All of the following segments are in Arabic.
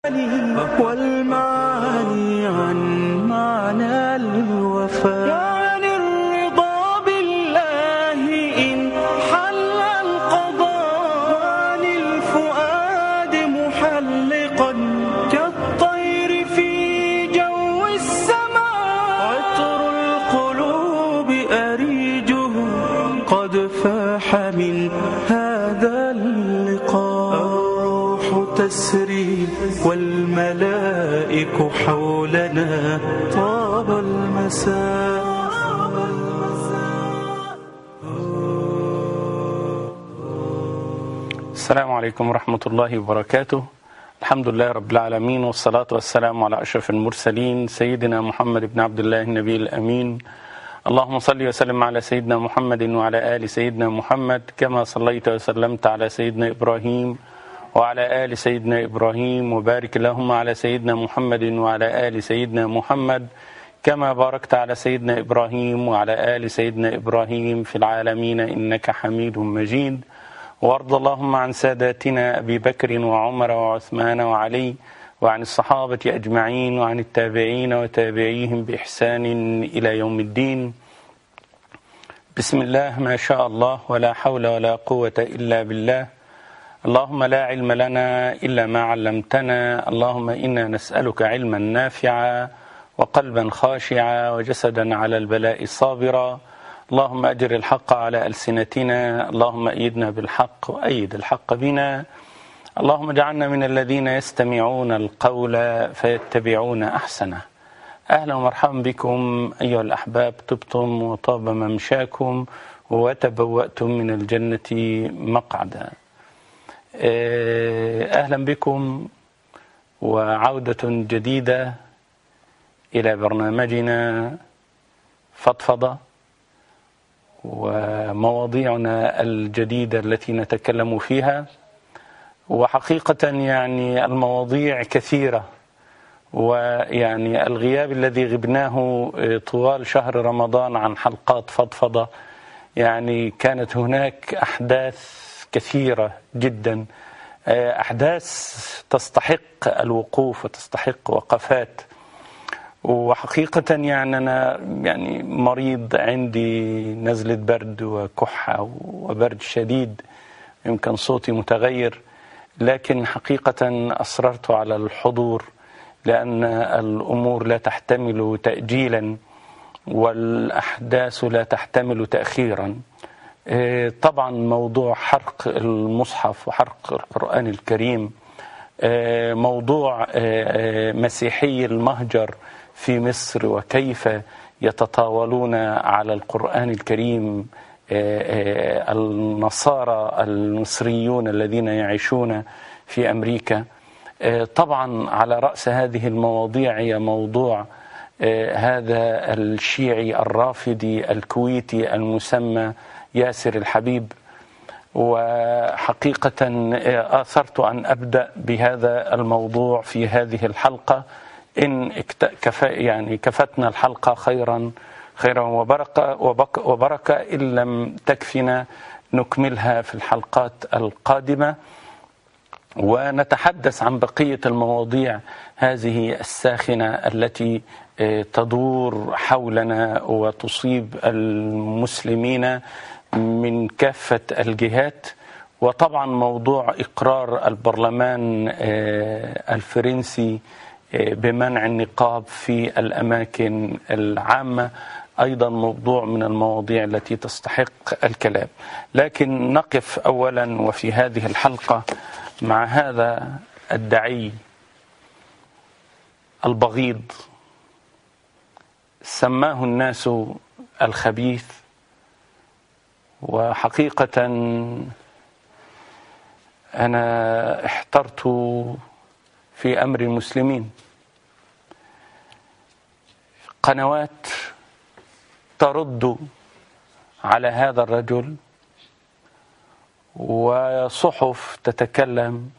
والمعاني عن معنى الوفاء، عن الرضا بالله إن حل القضاء، عن الفؤاد محلقا كالطير في جو السماء، عطر القلوب أريجه قد فاح من هذا اللقاء، الروح تسري والملائك حولنا طاب المساء. السلام عليكم ورحمة الله وبركاته. الحمد لله رب العالمين، والصلاة والسلام على أشرف المرسلين سيدنا محمد بن عبد الله النبي الأمين. اللهم صل وسلم على سيدنا محمد وعلى آل سيدنا محمد كما صليت وسلمت على سيدنا إبراهيم وعلى آل سيدنا إبراهيم، وبارك اللهم على سيدنا محمد وعلى آل سيدنا محمد كما باركت على سيدنا إبراهيم وعلى آل سيدنا إبراهيم في العالمين إنك حميد مجيد. وارض اللهم عن ساداتنا أبي بكر وعمر وعثمان وعلي، وعن الصحابة أجمعين، وعن التابعين وتابعيهم بإحسان إلى يوم الدين. بسم الله ما شاء الله ولا حول ولا قوة إلا بالله. اللهم لا علم لنا إلا ما علمتنا. اللهم إنا نسألك علما نافعا وقلبا خاشعا وجسدا على البلاء صابرا. اللهم أجر الحق على ألسنتنا. اللهم أيدنا بالحق وأيد الحق بنا. اللهم اجعلنا من الذين يستمعون القول فيتبعون أحسنه. أهلا ومرحبا بكم أيها الأحباب، طبتم وطاب ممشاكم وتبوأتم من الجنة مقعدا. أهلا بكم وعودة جديدة إلى برنامجنا فضفضة ومواضيعنا الجديدة التي نتكلم فيها. وحقيقة يعني المواضيع كثيرة، ويعني الغياب الذي غبناه طوال شهر رمضان عن حلقات فضفضة، يعني كانت هناك أحداث كثيرة جدا، أحداث تستحق الوقوف وتستحق وقفات. وحقيقة يعني أنا يعني مريض، عندي نزلة برد وكحة وبرد شديد، يمكن صوتي متغير، لكن حقيقة أصررت على الحضور لأن الأمور لا تحتمل تأجيلا والأحداث لا تحتمل تأخيرا. طبعا موضوع حرق المصحف وحرق القرآن الكريم، موضوع مسيحي المهجر في مصر وكيف يتطاولون على القرآن الكريم النصارى المصريون الذين يعيشون في أمريكا. طبعا على رأس هذه المواضيع هي موضوع هذا الشيعي الرافضي الكويتي المسمى ياسر الحبيب. وحقيقة آثرت أن أبدأ بهذا الموضوع في هذه الحلقة، إن يعني كفتنا الحلقة خيرا وبركة، إن لم تكفنا نكملها في الحلقات القادمة ونتحدث عن بقية المواضيع هذه الساخنة التي تدور حولنا وتصيب المسلمين من كافة الجهات. وطبعا موضوع إقرار البرلمان الفرنسي بمنع النقاب في الأماكن العامة أيضا موضوع من المواضيع التي تستحق الكلام. لكن نقف أولا وفي هذه الحلقة مع هذا الداعي البغيض، سماه الناس الخبيث. وحقيقة أنا احترت في أمر المسلمين. قنوات ترد على هذا الرجل، وصحف تتكلم،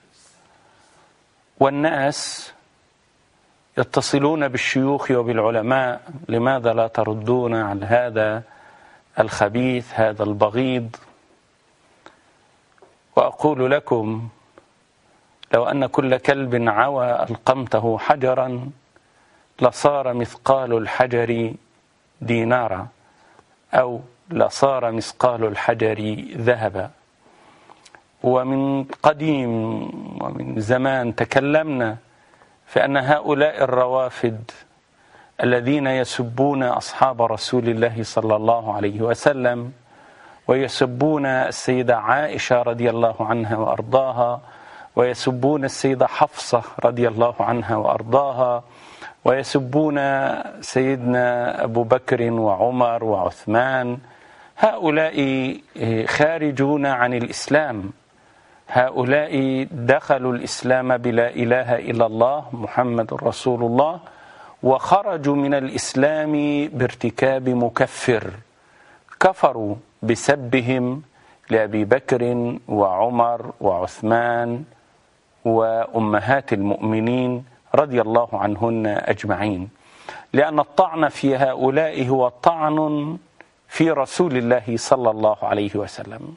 والناس يتصلون بالشيوخ وبالعلماء: لماذا لا تردون على هذا الخبيث، هذا البغيض؟ وأقول لكم لو أن كل كلب عوى ألقمته حجرا لصار مثقال الحجر دينارا، أو لصار مثقال الحجر ذهبا. ومن قديم ومن زمان تكلمنا في أن هؤلاء الروافد الذين يسبون أصحاب رسول الله صلى الله عليه وسلم ويسبون السيدة عائشة رضي الله عنها وأرضاها، ويسبون السيدة حفصة رضي الله عنها وأرضاها، ويسبون سيدنا أبو بكر وعمر وعثمان، هؤلاء خارجون عن الإسلام. هؤلاء دخلوا الإسلام بلا إله إلا الله محمد رسول الله، وخرجوا من الإسلام بارتكاب مكفر، كفروا بسبهم لأبي بكر وعمر وعثمان وأمهات المؤمنين رضي الله عنهن أجمعين، لأن الطعن في هؤلاء هو طعن في رسول الله صلى الله عليه وسلم.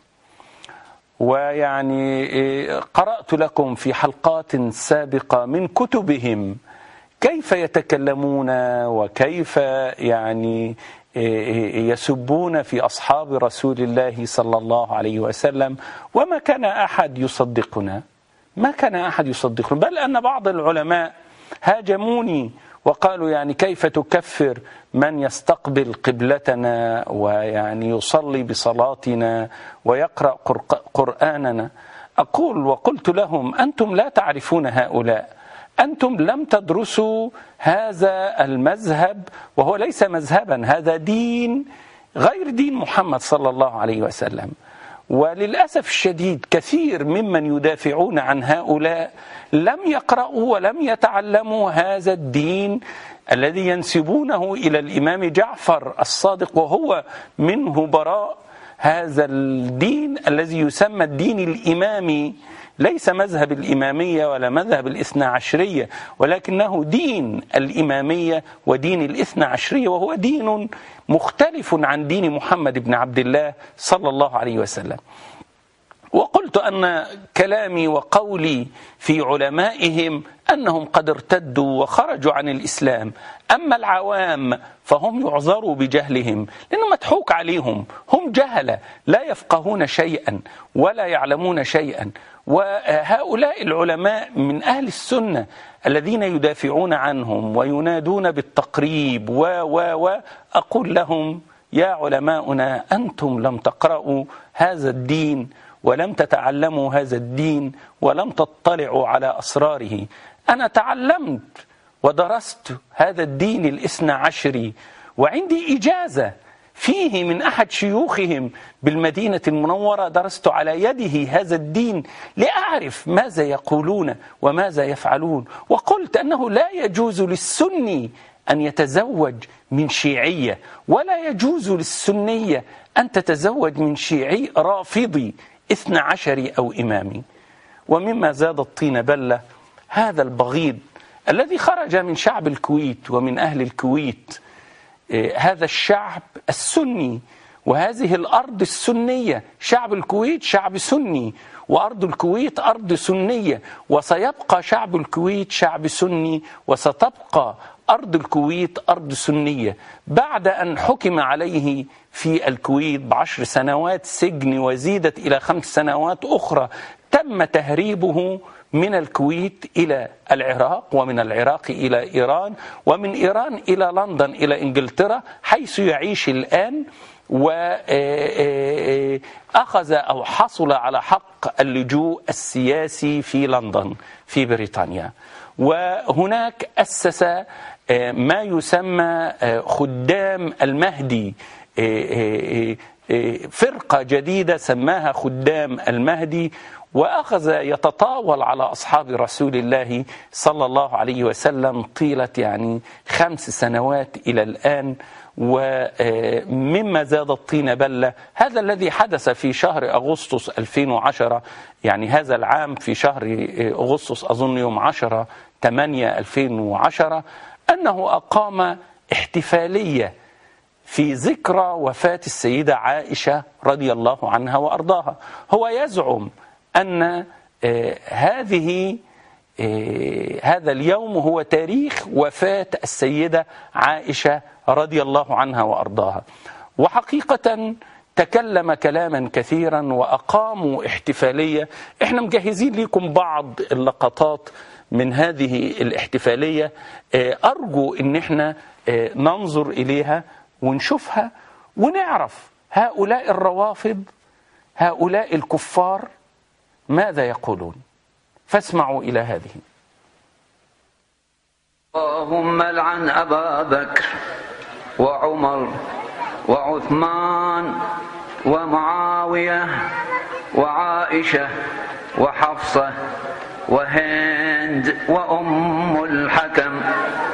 ويعني قرأت لكم في حلقات سابقة من كتبهم كيف يتكلمون وكيف يعني يسبون في أصحاب رسول الله صلى الله عليه وسلم، وما كان أحد يصدقنا، ما كان أحد يصدقنا، بل أن بعض العلماء هاجموني وقالوا يعني كيف تكفر من يستقبل قبلتنا ويعني يصلي بصلاتنا ويقرأ قرآننا. أقول وقلت لهم أنتم لا تعرفون هؤلاء، أنتم لم تدرسوا هذا المذهب، وهو ليس مذهبا، هذا دين غير دين محمد صلى الله عليه وسلم. وللأسف الشديد كثير ممن يدافعون عن هؤلاء لم يقرأوا ولم يتعلموا هذا الدين الذي ينسبونه إلى الإمام جعفر الصادق وهو منه براء. هذا الدين الذي يسمى الدين الإمامي ليس مذهب الإمامية ولا مذهب الإثنى عشرية، ولكنه دين الإمامية ودين الإثنى عشرية، وهو دين مختلف عن دين محمد بن عبد الله صلى الله عليه وسلم. وقلت أن كلامي وقولي في علمائهم أنهم قد ارتدوا وخرجوا عن الإسلام، أما العوام فهم يعذروا بجهلهم لأنه مضحوك عليهم، هم جهلة لا يفقهون شيئا ولا يعلمون شيئا. وهؤلاء العلماء من أهل السنة الذين يدافعون عنهم وينادون بالتقريب أقول لهم يا علماؤنا أنتم لم تقرأوا هذا الدين ولم تتعلموا هذا الدين ولم تطلعوا على أسراره. أنا تعلمت ودرست هذا الدين الإثنى عشري، وعندي إجازة فيه من أحد شيوخهم بالمدينة المنورة، درست على يده هذا الدين لأعرف ماذا يقولون وماذا يفعلون. وقلت أنه لا يجوز للسني أن يتزوج من شيعية، ولا يجوز للسنية أن تتزوج من شيعي رافضي إثنى عشري أو إمامي. ومما زاد الطين بلة هذا البغيض الذي خرج من شعب الكويت ومن أهل الكويت، هذا الشعب السني وهذه الأرض السنية، شعب الكويت شعب سني وأرض الكويت أرض سنية، وسيبقى شعب الكويت شعب سني، وستبقى أرض الكويت أرض سنية. بعد أن حكم عليه في الكويت ب10 سنوات سجن وزيدت إلى 5 سنوات أخرى، تم تهريبه من الكويت إلى العراق، ومن العراق إلى إيران، ومن إيران إلى لندن إلى إنجلترا حيث يعيش الآن، وأخذ أو حصل على حق اللجوء السياسي في لندن في بريطانيا. وهناك أسس ما يسمى خدام المهدي، فرقة جديدة سماها خدام المهدي، وأخذ يتطاول على أصحاب رسول الله صلى الله عليه وسلم طيلة 5 سنوات إلى الآن. ومما زاد الطين بلة هذا الذي حدث في شهر أغسطس 2010، هذا العام في شهر أغسطس أظن يوم 10/8/2010، أنه أقام احتفالية في ذكرى وفاة السيدة عائشة رضي الله عنها وأرضاها. هو يزعم أن هذا اليوم هو تاريخ وفاة السيدة عائشة رضي الله عنها وأرضاها. وحقيقة تكلم كلاما كثيرا وأقاموا احتفالية. احنا مجهزين لكم بعض اللقطات من هذه الاحتفالية، أرجو أن احنا ننظر إليها ونشوفها ونعرف هؤلاء الروافض، هؤلاء الكفار ماذا يقولون. فاسمعوا إلى هذه. اللهم لعن أبا بكر وعمر وعثمان ومعاوية وعائشة وحفصة وهند وأم الحكم.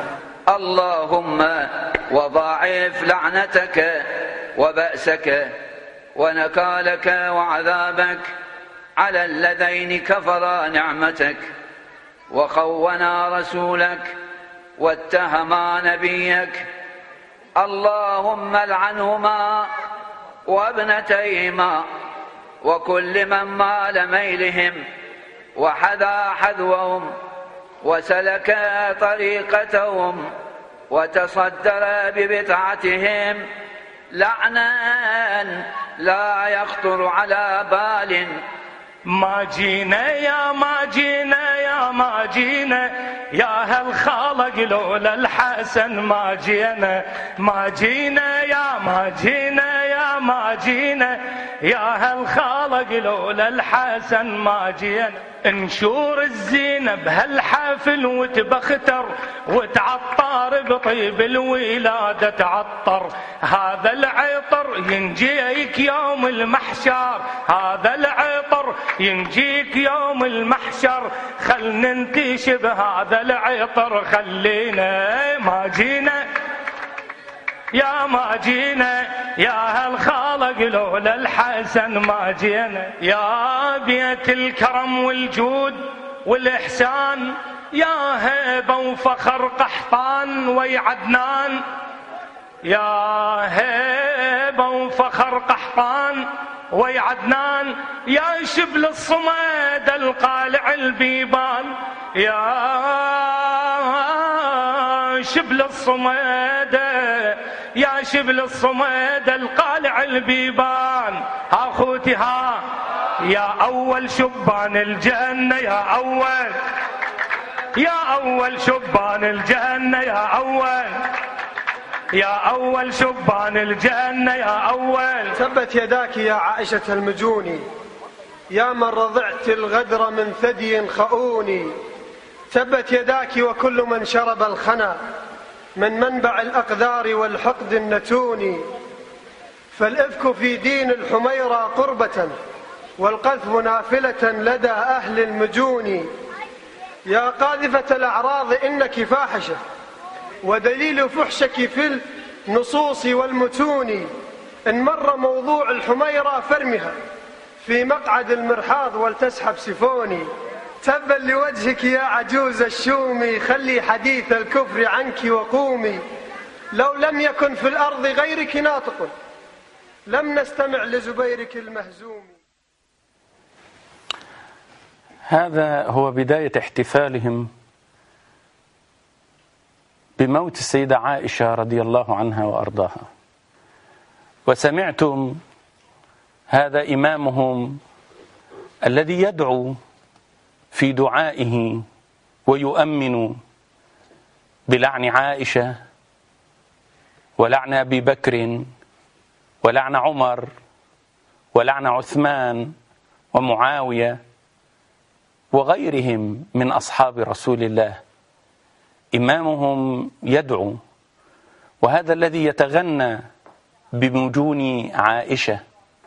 اللهم وضاعف لعنتك وبأسك ونكالك وعذابك على الذين كفرا نعمتك وخونا رسولك واتهما نبيك. اللهم لعنهما وابنتيهما وكل من مال ميلهم وحذا حذوهم وسلك طريقتهم وتصدر ببدعتهم لعنا لا يخطر على بال. ما جينا يا ما جينا يا ما جينا يا هالخالق لولا الحسن ما جينا. ما جينا يا ما جينا يا ما جينا يا هالخالق لولا الحسن ما جينا. انشور الزينة بهالحفل وتبختر وتعطر بطيب الولادة تعطر. هذا العطر ينجيك يوم المحشر، هذا العطر ينجيك يوم المحشر. خل ننتشب هذا العطر خلينا. ما جينا يا ما جينا يا هالخالق لولا الحسن ما جينا. يا بيت الكرم والجود والإحسان يا هيبة وفخر قحطان ويا عدنان. يا هيبة وفخر قحطان ويا عدنان. يا شبل الصمد القالع البيبان. يا شبل الصمد يا شبل الصمد القالع البيبان. ها خوتي ها يا أول شبان الجنة يا أول، يا أول شبان الجنة يا أول، يا أول شبان الجنة يا أول. ثبت يداك يا عائشة المجوني يا من رضعت الغدر من ثدي خؤوني. ثبت يداك وكل من شرب الخنا من منبع الأقدار والحقد النتوني. فالإفك في دين الحميرة قربة والقذف نافلة لدى أهل المجون. يا قاذفة الأعراض إنك فاحشة ودليل فحشك في النصوص والمتون. إن مر موضوع الحميرة فارمها في مقعد المرحاض ولتسحب سفوني. تبا لوجهك يا عجوز الشومي خلي حديث الكفر عنك وقومي. لو لم يكن في الأرض غيرك ناطق لم نستمع لزبيرك المهزوم. هذا هو بداية احتفالهم بموت السيدة عائشة رضي الله عنها وأرضاها. وسمعتم هذا إمامهم الذي يدعو في دعائه ويؤمن بلعن عائشة ولعن أبي بكر ولعن عمر ولعن عثمان ومعاوية وغيرهم من أصحاب رسول الله. إمامهم يدعو، وهذا الذي يتغنى بمجون عائشة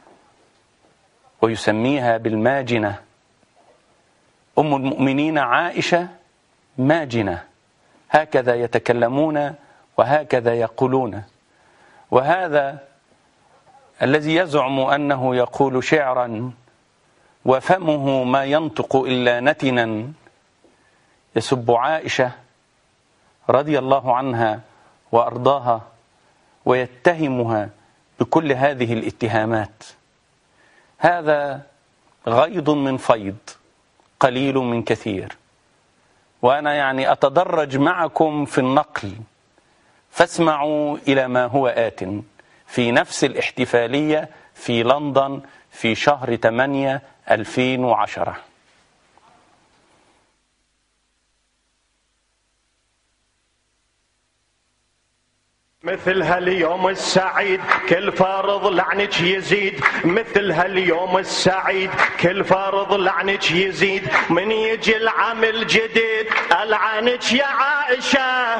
ويسميها بالماجنة. أم المؤمنين عائشة ماجنة، هكذا يتكلمون وهكذا يقولون. وهذا الذي يزعم أنه يقول شعرا وفمه ما ينطق إلا نتنا يسب عائشة رضي الله عنها وأرضاها ويتهمها بكل هذه الاتهامات. هذا غيض من فيض قليل من كثير، وأنا يعني أتدرج معكم في النقل، فاسمعوا إلى ما هو آت. في نفس الاحتفالية في لندن في شهر 8 2010. مثل هاليوم السعيد كل فرض لعنك يزيد، مثل هاليوم السعيد كل فرض لعنك يزيد، من يجي العام الجديد ألعنك يا عائشة.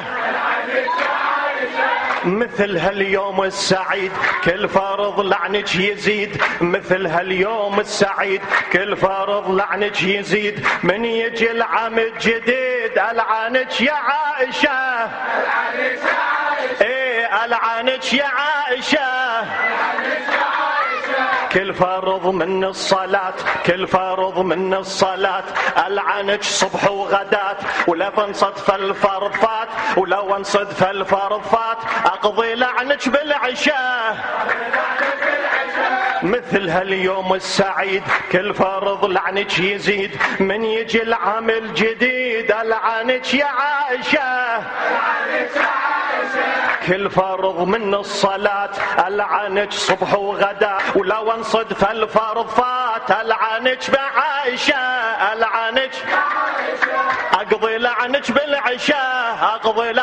مثل هاليوم السعيد كل فرض لعنك يزيد، مثل هاليوم السعيد كل فرض لعنك يزيد، من يجي العام الجديد ألعنك يا عائشة. ألعنك يا عائشة. كل فرض من الصلاة كل فرض من الصلاة ألعنك صبح وغدات، ولا تنصدف الفرض فات ولو انصدف الفرض فات أقضي لعنك بالعشاء. مثل هاليوم السعيد كل فرض لعنك يزيد، من يجي العام الجديد ألعنك يا عائشة. كل فرض من الصلاة ألعنك صبح وغدا، ولو انصدف الفرض فات ألعنك بعائشة. ألعنك أقضي لعنك بالعشاء. أقضي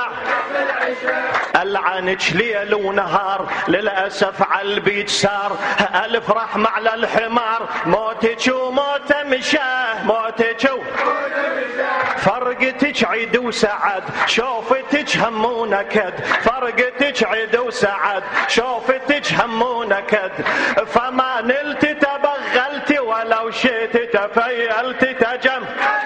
ألعنك ليل ونهار، للأسف عالبيت سار ألف رحمة على الحمار، موتك وموت مشاه. موتك فرقتك عيد وسعد، شوفتك هم ونكد. فرقتك عيد وسعد، شوفتك هم ونكد، فما نلت تبغلت ولو شئت تفيلت تجم.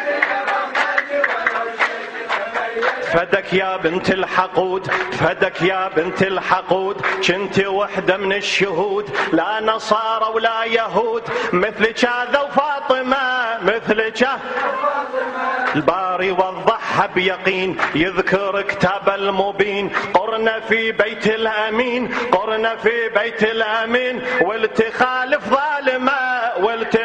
فدك يا بنت الحقود، فدك يا بنت الحقود، كنت وحدة من الشهود، لا نصارى ولا يهود مثلك هذا وفاطمة. مثلك الباري وضحها بيقين، يذكر كتاب المبين، قرنا في بيت الأمين، قرنا في بيت الأمين، والتخالف ظالمة.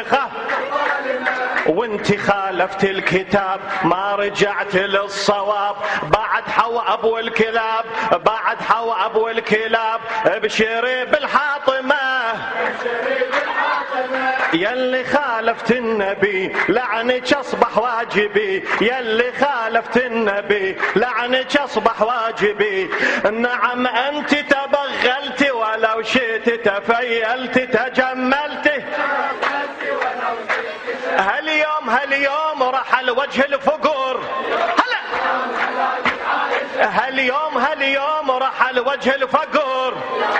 وانت خالفت الكتاب ما رجعت للصواب، بعد حوا أبو الكلاب، بعد حوا أبو الكلاب، ابشري بالحاطمة. يلي خالفت النبي لعنك أصبح واجبي، يلي خالفت النبي لعنك أصبح واجبي. نعم أنت تبغلت ولو شئت تفيلت تجملت. هاليوم رحل وجه الفقور. هاليوم رحل وجه الفقور،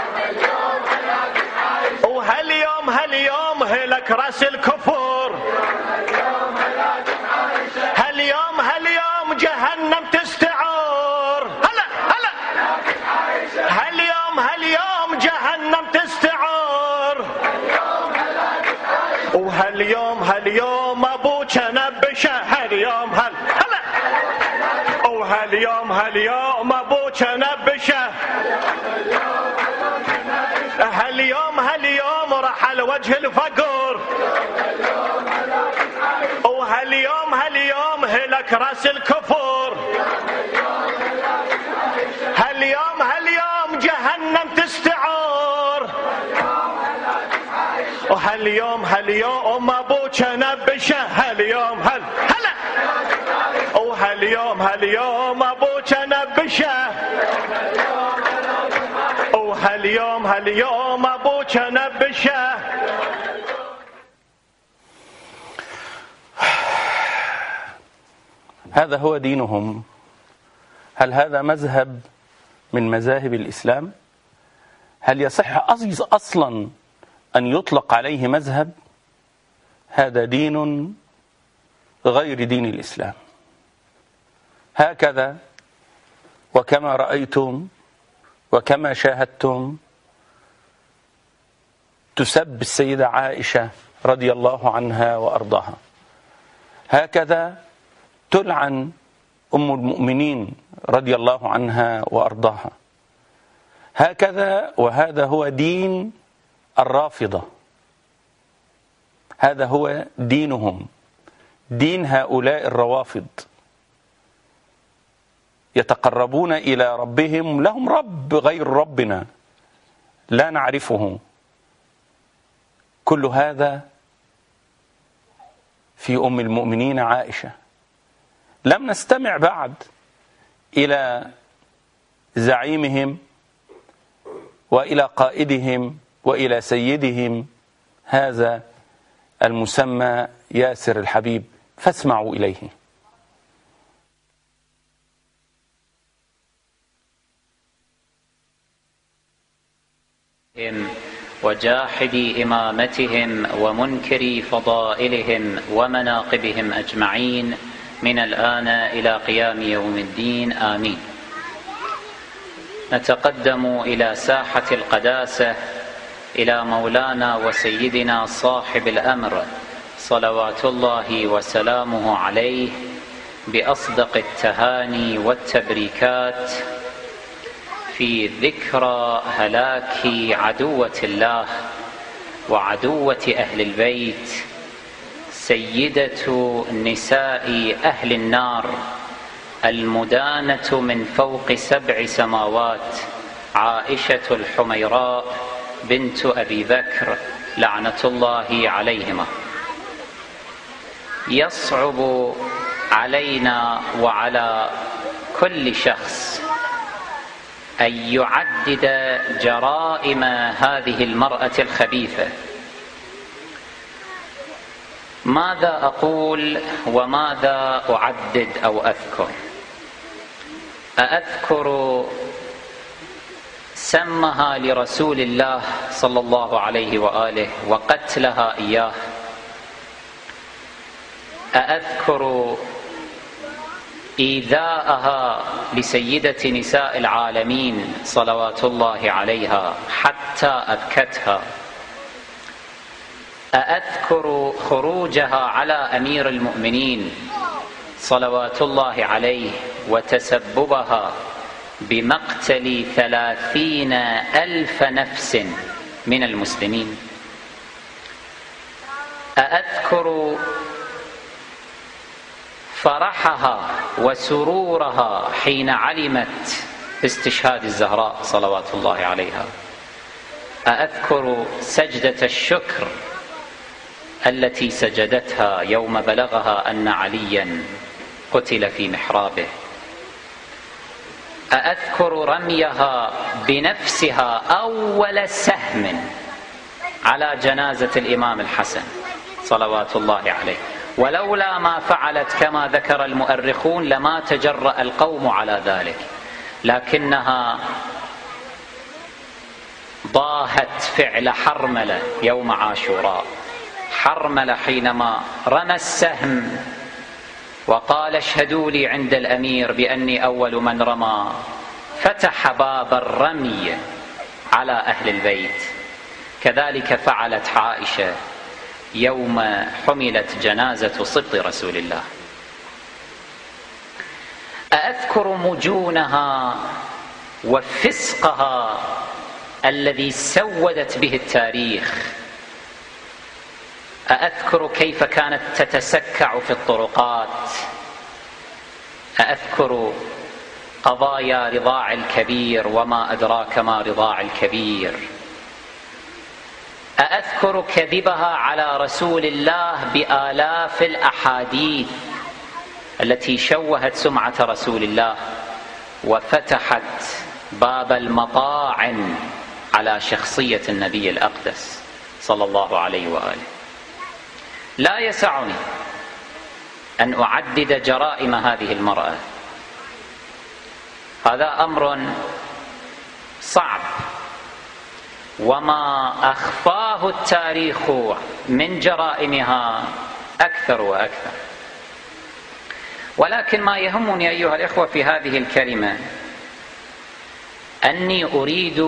وهاليوم هلك راس الكفور. هاليوم جهنم تستعور. هاليوم جهنم تستعور. وهاليوم ابوك نبشه. هاليوم ابوك نبشه. هاليوم رحل وجه الفقر، وهاليوم هلك راس الكفور. هاليوم جهنم تستعور. وهاليوم ابوك نبشه. وهاليوم ابوك نبشه. وهاليوم ابوك نبشه. هذا هو دينهم. هل هذا مذهب من مذاهب الإسلام؟ هل يصح أصلا أن يطلق عليه مذهب؟ هذا دين غير دين الإسلام. هكذا وكما رأيتم وكما شاهدتم تسب السيدة عائشة رضي الله عنها وأرضاها، هكذا تلعن أم المؤمنين رضي الله عنها وأرضاها، هكذا. وهذا هو دين الرافضة، هذا هو دينهم، دين هؤلاء الروافض، يتقربون إلى ربهم، لهم رب غير ربنا لا نعرفه. كل هذا في أم المؤمنين عائشة. لم نستمع بعد إلى زعيمهم وإلى قائدهم وإلى سيدهم هذا المسمى ياسر الحبيب، فاسمعوا إليه. وجاحدي إمامتهم ومنكري فضائلهم ومناقبهم أجمعين من الآن إلى قيام يوم الدين، آمين. نتقدم إلى ساحة القداسة، إلى مولانا وسيدنا صاحب الأمر صلوات الله وسلامه عليه بأصدق التهاني والتبريكات في ذكرى هلاك عدوة الله وعدوة أهل البيت، سيدة نساء أهل النار المدانة من فوق 7 سماوات، عائشة الحميراء بنت أبي بكر لعنة الله عليهما. يصعب علينا وعلى كل شخص أن يعدد جرائم هذه المرأة الخبيثة. ماذا أقول وماذا أعدد أو أذكر؟ أذكر سمها لرسول الله صلى الله عليه وآله وقتلها إياه. أذكر إيذاءها لسيدة نساء العالمين صلوات الله عليها حتى أبكتها. أذكر خروجها على أمير المؤمنين صلوات الله عليه وتسببها بمقتل 30,000 نفس من المسلمين. أذكر فرحها وسرورها حين علمت باستشهاد الزهراء صلوات الله عليها. أذكر سجدة الشكر التي سجدتها يوم بلغها أن عليا قتل في محرابه. أذكر رميها بنفسها أول سهم على جنازة الإمام الحسن صلوات الله عليه، ولولا ما فعلت كما ذكر المؤرخون لما تجرأ القوم على ذلك، لكنها ضاهت فعل حرملة يوم عاشوراء. حرملة حينما رمى السهم وقال اشهدوا لي عند الأمير بأني أول من رمى، فتح باب الرمي على أهل البيت. كذلك فعلت عائشة يوم حملت جنازة سبط رسول الله. أذكر مجونها وفسقها الذي سودت به التاريخ. أذكر كيف كانت تتسكع في الطرقات. أذكر قضايا رضاع الكبير وما أدراك ما رضاع الكبير. أذكر كذبها على رسول الله بآلاف الأحاديث التي شوهت سمعة رسول الله وفتحت باب المطاعن على شخصية النبي الأقدس صلى الله عليه وآله. لا يسعني أن أعدد جرائم هذه المرأة، هذا أمر صعب، وما أخفاه التاريخ من جرائمها أكثر وأكثر. ولكن ما يهمني أيها الإخوة في هذه الكلمة أني أريد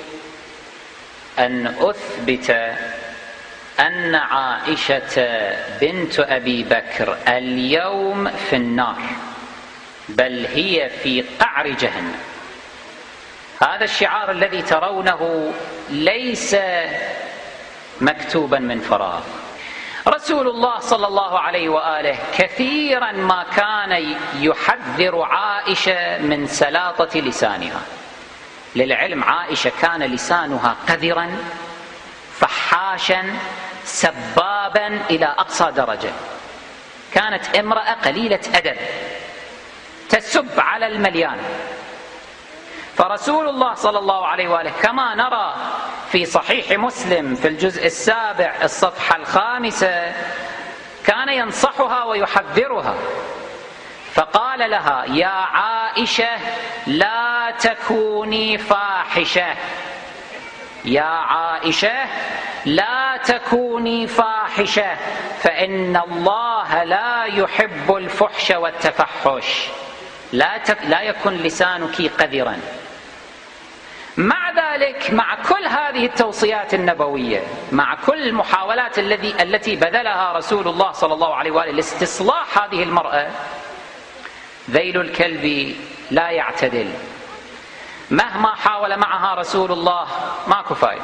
أن أثبت أن عائشة بنت أبي بكر اليوم في النار، بل هي في قعر جهنم. هذا الشعار الذي ترونه ليس مكتوبا من فراغ. رسول رسول الله صلى الله عليه وآله كثيرا ما كان يحذر عائشة من سلاطة لسانها. للعلم عائشة كان لسانها قذرا فحاشا سبابا إلى أقصى درجة، كانت امرأة قليلة أدب تسب على المليان. فرسول الله صلى الله عليه وآله كما نرى في صحيح مسلم في الجزء 7 الصفحة 5 كان ينصحها ويحذرها، فقال لها: يا عائشة لا تكوني فاحشة، يا عائشة لا تكوني فاحشة، فإن الله لا يحب الفحش والتفحش، لا يكن لسانك قذرا. مع ذلك مع كل هذه التوصيات النبوية، مع كل المحاولات التي بذلها رسول الله صلى الله عليه وآله لاستصلاح هذه المرأة، ذيل الكلب لا يعتدل. مهما حاول معها رسول الله ماكو فايدة،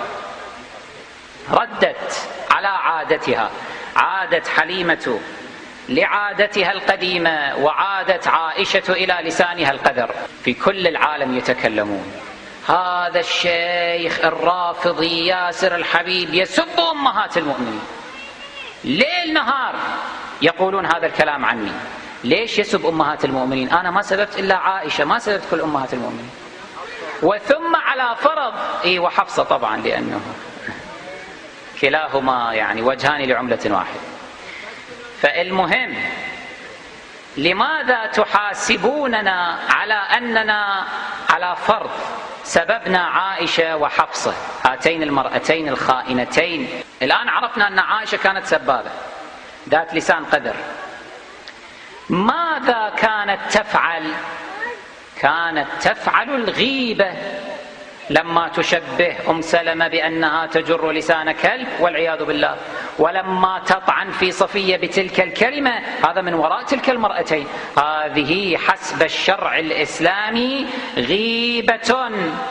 ردت على عادتها، عادت حليمة لعادتها القديمة، وعادت عائشة إلى لسانها القذر. في كل العالم يتكلمون هذا الشيخ الرافضي ياسر الحبيب يسب أمهات المؤمنين، ليل نهار يقولون هذا الكلام عني. ليش يسب أمهات المؤمنين؟ أنا ما سببت إلا عائشة، ما سببت كل أمهات المؤمنين. وثم على فرض وحفصة طبعا، لأنه كلاهما يعني وجهان لعملة واحد. فالمهم، لماذا تحاسبوننا على أننا على فرض سببنا عائشة وحفصة، هاتين المرأتين الخائنتين؟ الآن عرفنا أن عائشة كانت سبابة ذات لسان قذر. ماذا كانت تفعل؟ كانت تفعل الغيبة لما تشبه سلمة بأنها تجر لسان كلب والعياذ بالله، ولما تطعن في صفية بتلك الكلمة، هذا من وراء تلك المرأتين. هذه حسب الشرع الإسلامي غيبة.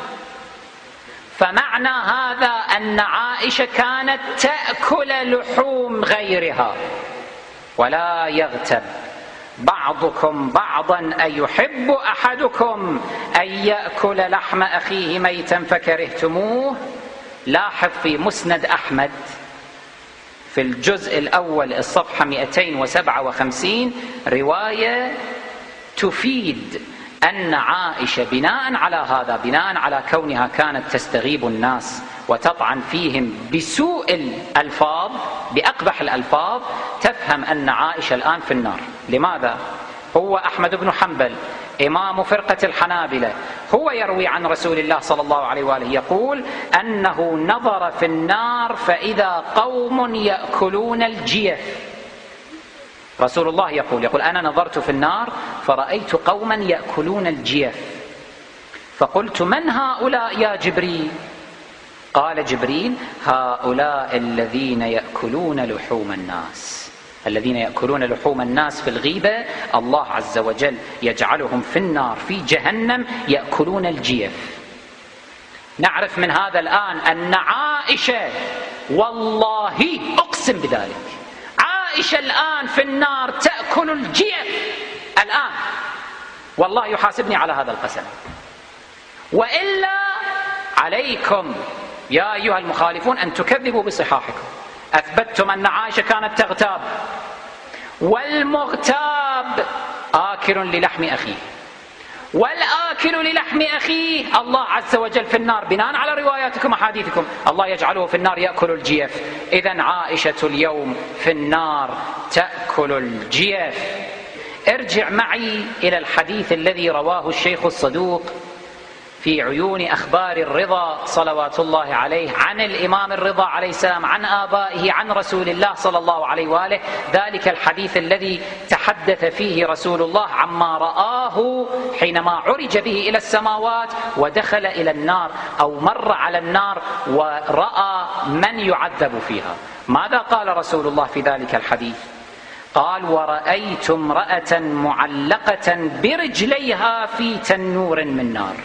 فمعنى هذا أن عائشة كانت تأكل لحوم غيرها. ولا يغتب بعضكم بعضا أيحب أحدكم أن يأكل لحم أخيه ميتا فكرهتموه. لاحظ في مسند أحمد في الجزء الأول الصفحة 257 رواية تفيد أن عائشة بناء على هذا، بناء على كونها كانت تستغيب الناس وتطعن فيهم بسوء الألفاظ، بأقبح الألفاظ، تفهم أن عائشة الآن في النار. لماذا؟ هو أحمد بن حنبل إمام فرقة الحنابلة هو يروي عن رسول الله صلى الله عليه وآله يقول أنه نظر في النار فإذا قوم يأكلون الجيف. رسول الله يقول أنا نظرت في النار فرأيت قوما يأكلون الجيف، فقلت من هؤلاء يا جبريل؟ قال جبريل هؤلاء الذين يأكلون لحوم الناس. الذين يأكلون لحوم الناس في الغيبة الله عز وجل يجعلهم في النار في جهنم يأكلون الجيف. نعرف من هذا الآن أن عائشة، والله أقسم بذلك، عائشة الآن في النار تأكل الجيف الآن، والله يحاسبني على هذا القسم. وإلا عليكم يا أيها المخالفون أن تكذبوا بصحاحكم. أثبتتم أن عائشة كانت تغتاب، والمغتاب آكل للحم أخيه، والآكل للحم أخيه الله عز وجل في النار بناء على رواياتكم وحديثكم الله يجعله في النار يأكل الجيف. إذن عائشة اليوم في النار تأكل الجيف. ارجع معي إلى الحديث الذي رواه الشيخ الصدوق في عيون أخبار الرضا صلوات الله عليه عن الإمام الرضا عليه السلام عن آبائه عن رسول الله صلى الله عليه وآله، ذلك الحديث الذي تحدث فيه رسول الله عما رآه حينما عرج به إلى السماوات ودخل إلى النار أو مر على النار ورأى من يعذب فيها. ماذا قال رسول الله في ذلك الحديث؟ قال ورأيت امرأة معلقة برجليها في تنور من نار.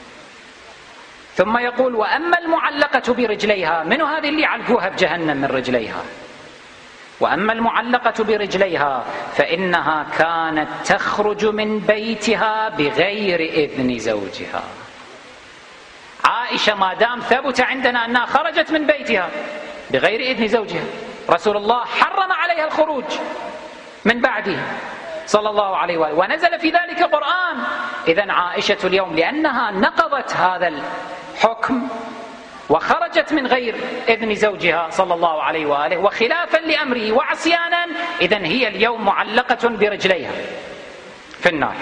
ثم يقول وأما المعلقة برجليها، من هذه اللي علقوها بجهنم من رجليها؟ وأما المعلقة برجليها فإنها كانت تخرج من بيتها بغير إذن زوجها. عائشة ما دام ثبت عندنا أنها خرجت من بيتها بغير إذن زوجها، رسول الله حرم عليها الخروج من بعده صلى الله عليه وآله، ونزل في ذلك قرآن. إذن عائشة اليوم لأنها نقضت هذا الحكم وخرجت من غير إذن زوجها صلى الله عليه وآله وخلافا لأمره وعصيانا، إذن هي اليوم معلقة برجليها في النار،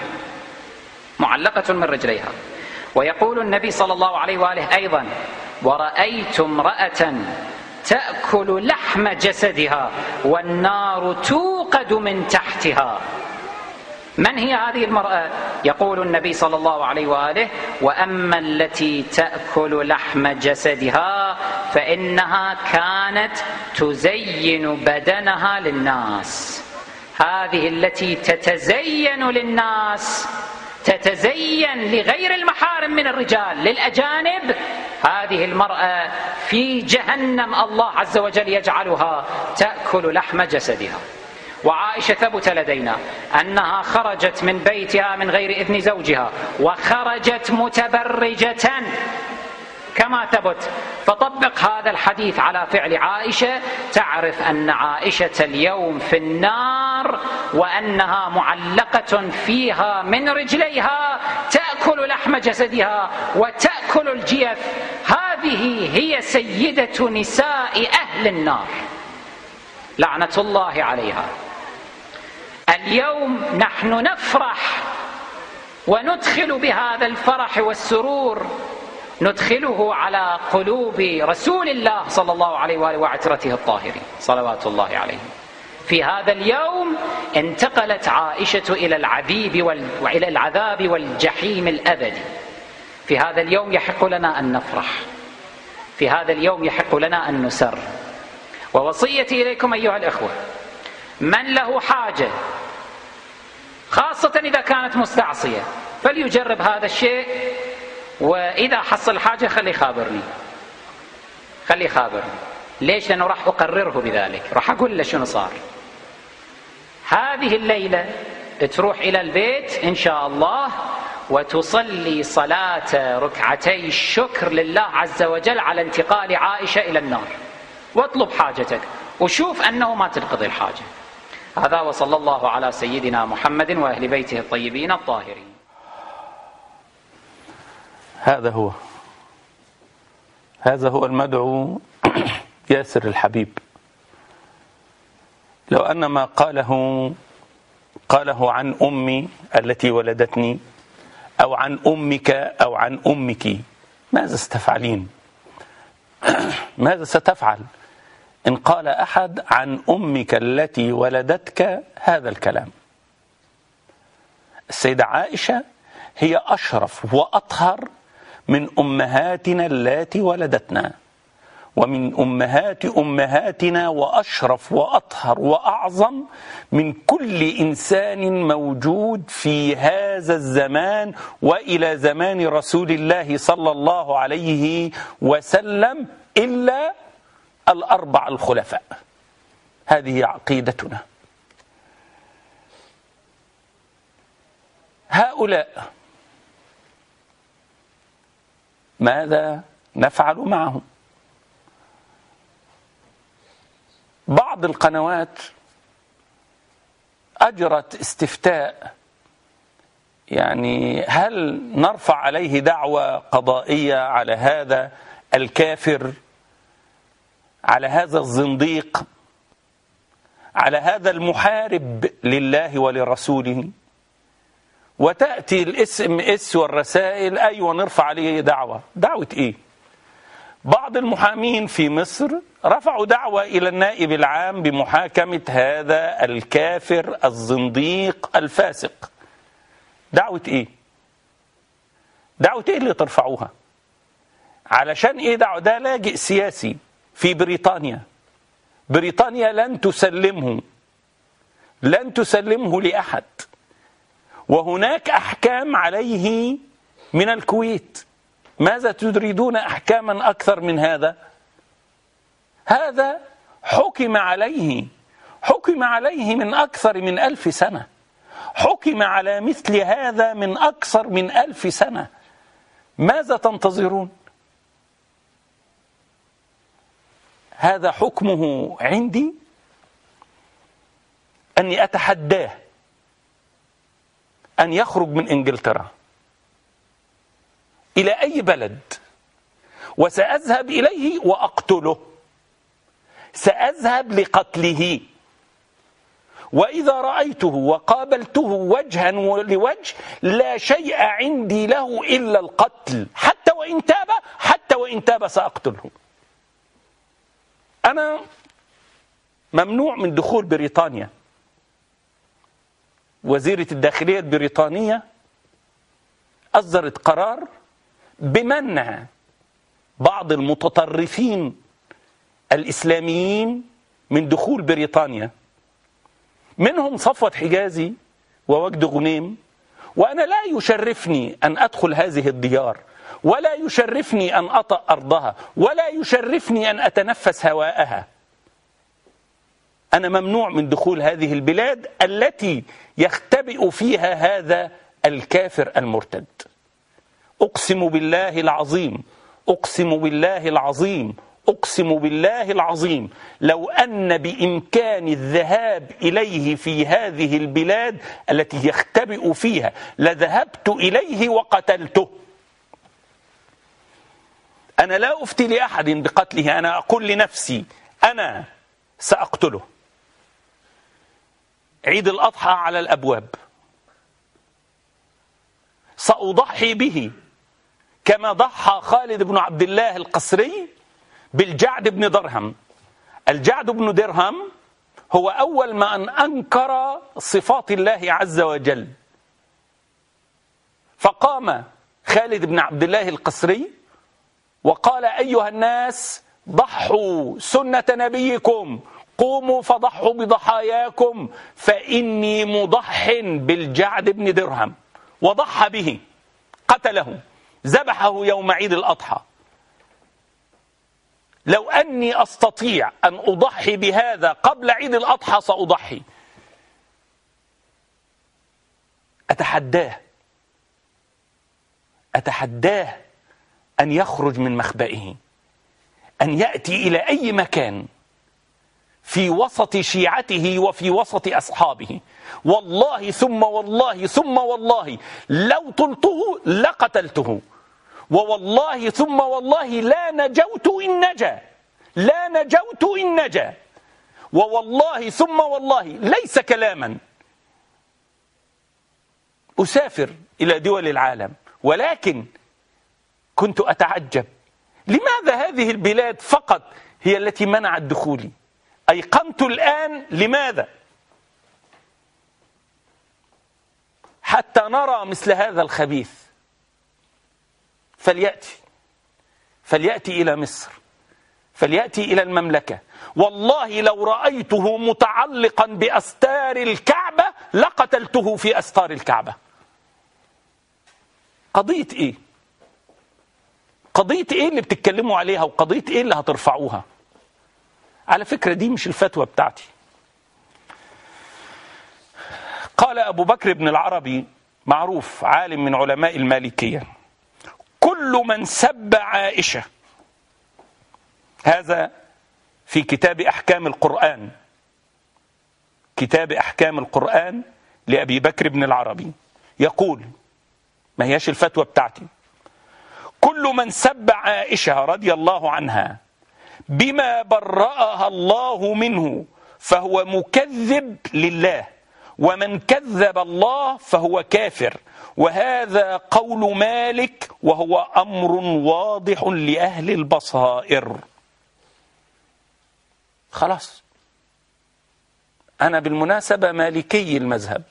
معلقة من رجليها. ويقول النبي صلى الله عليه وآله أيضا: ورأيت امرأة تأكل لحم جسدها والنار توقد من تحتها. من هي هذه المرأة؟ يقول النبي صلى الله عليه وآله: وأما التي تأكل لحم جسدها فإنها كانت تزين بدنها للناس. هذه التي تتزين للناس، تتزين لغير المحارم من الرجال، للأجانب، هذه المرأة في جهنم الله عز وجل يجعلها تأكل لحم جسدها. وعائشة ثبت لدينا أنها خرجت من بيتها من غير إذن زوجها وخرجت متبرجة كما ثبت. فطبق هذا الحديث على فعل عائشة، تعرف أن عائشة اليوم في النار وأنها معلقة فيها من رجليها تأكل لحم جسدها وتأكل الجيف. هذه هي سيدة نساء أهل النار لعنة الله عليها. اليوم نحن نفرح وندخل بهذا الفرح والسرور، ندخله على قلوب رسول الله صلى الله عليه وآله وعترته الطاهرين صلوات الله عليهم. في هذا اليوم انتقلت عائشة إلى العذاب والجحيم الأبدي. في هذا اليوم يحق لنا أن نفرح، في هذا اليوم يحق لنا أن نسر. ووصيتي إليكم أيها الإخوة، من له حاجة خاصة إذا كانت مستعصية فليجرب هذا الشيء، وإذا حصل حاجة خلي يخابرني. ليش؟ لأنه راح أقرره بذلك، راح أقول له شنو صار. هذه الليلة تروح إلى البيت إن شاء الله وتصلي صلاة ركعتي الشكر لله عز وجل على انتقال عائشة إلى النار، واطلب حاجتك وشوف أنه ما تنقضي الحاجة. هذا وصلى الله على سيدنا محمد وأهل بيته الطيبين الطاهرين. هذا هو المدعو ياسر الحبيب. لو أن ما قاله عن أمي التي ولدتني أو عن أمك أو عن أمك، ماذا ستفعلين؟ ماذا ستفعل إن قال أحد عن أمك التي ولدتك هذا الكلام؟ السيدة عائشة هي أشرف وأطهر من أمهاتنا اللاتي ولدتنا، ومن أمهات أمهاتنا، وأشرف وأطهر وأعظم من كل إنسان موجود في هذا الزمان وإلى زمان رسول الله صلى الله عليه وسلم إلا الأربع الخلفاء. هذه عقيدتنا. هؤلاء ماذا نفعل معهم؟ بعض القنوات أجرت استفتاء، يعني هل نرفع عليه دعوى قضائية على هذا الكافر، على هذا الزنديق، على هذا المحارب لله ولرسوله؟ وتأتي الSMS والرسائل أيوة نرفع عليه دعوة. دعوة إيه؟ بعض المحامين في مصر رفعوا دعوة إلى النائب العام بمحاكمة هذا الكافر الزنديق الفاسق. دعوة إيه؟ دعوة إيه اللي ترفعوها؟ علشان إيه دعوة؟ ده لاجئ سياسي في بريطانيا. بريطانيا لن تسلمه لأحد، وهناك أحكام عليه من الكويت. ماذا تريدون أحكاما أكثر من هذا؟ هذا حكم عليه حكم عليه من أكثر من 1000 سنة، حكم على مثل هذا من أكثر من 1000 سنة. ماذا تنتظرون؟ هذا حكمه عندي، أني أتحداه أن يخرج من إنجلترا إلى أي بلد، وسأذهب إليه وأقتله، سأذهب لقتله. وإذا رأيته وقابلته وجها لوجه لا شيء عندي له إلا القتل، حتى وإن تاب سأقتله. أنا ممنوع من دخول بريطانيا. وزيرة الداخلية البريطانية أصدرت قرار بمنع بعض المتطرفين الإسلاميين من دخول بريطانيا، منهم صفوت حجازي ووجد غنيم. وأنا لا يشرفني أن أدخل هذه الديار، ولا يشرفني أن أطأ أرضها، ولا يشرفني أن أتنفس هواءها. أنا ممنوع من دخول هذه البلاد التي يختبئ فيها هذا الكافر المرتد. أقسم بالله العظيم، أقسم بالله العظيم، أقسم بالله العظيم، لو أن بإمكاني الذهاب إليه في هذه البلاد التي يختبئ فيها لذهبت إليه وقتلته. أنا لا أفتي لأحد بقتله، أنا أقول لنفسي أنا سأقتله. عيد الأضحى على الأبواب، سأضحي به كما ضحى خالد بن عبد الله القسري بالجعد بن درهم. الجعد بن درهم هو أول من أنكر صفات الله عز وجل، فقام خالد بن عبد الله القسري وقال: أيها الناس، ضحوا سنة نبيكم، قوموا فضحوا بضحاياكم، فإني مضح بالجعد بن درهم. وضحى به، قتله، ذبحه يوم عيد الأضحى. لو أني أستطيع أن أضحي بهذا قبل عيد الأضحى سأضحي. أتحداه أن يخرج من مخبئه، أن يأتي إلى أي مكان في وسط شيعته وفي وسط أصحابه. والله ثم والله ثم والله لو طلته لقتلته، ووالله ثم والله لا نجوت إن نجا، لا نجوت إن نجا، ووالله ثم والله ليس كلاما. أسافر إلى دول العالم، ولكن كنت أتعجب لماذا هذه البلاد فقط هي التي منعت دخولي. أيقنت الآن لماذا، حتى نرى مثل هذا الخبيث. فليأتي إلى مصر، فليأتي إلى المملكة. والله لو رأيته متعلقا بأستار الكعبة لقتلته في أستار الكعبة. قضية إيه؟ قضية إيه اللي بتتكلموا عليها، وقضية إيه اللي هترفعوها؟ على فكرة دي مش الفتوى بتاعتي. قال أبو بكر بن العربي، معروف عالم من علماء المالكية: كل من سب عائشة، هذا في كتاب أحكام القرآن، كتاب أحكام القرآن لأبي بكر بن العربي، يقول، ما هياش الفتوى بتاعتي، كل من سب عائشة رضي الله عنها بما برأها الله منه فهو مكذب لله، ومن كذب الله فهو كافر. وهذا قول مالك، وهو أمر واضح لأهل البصائر. خلاص، أنا بالمناسبة مالكي المذهب،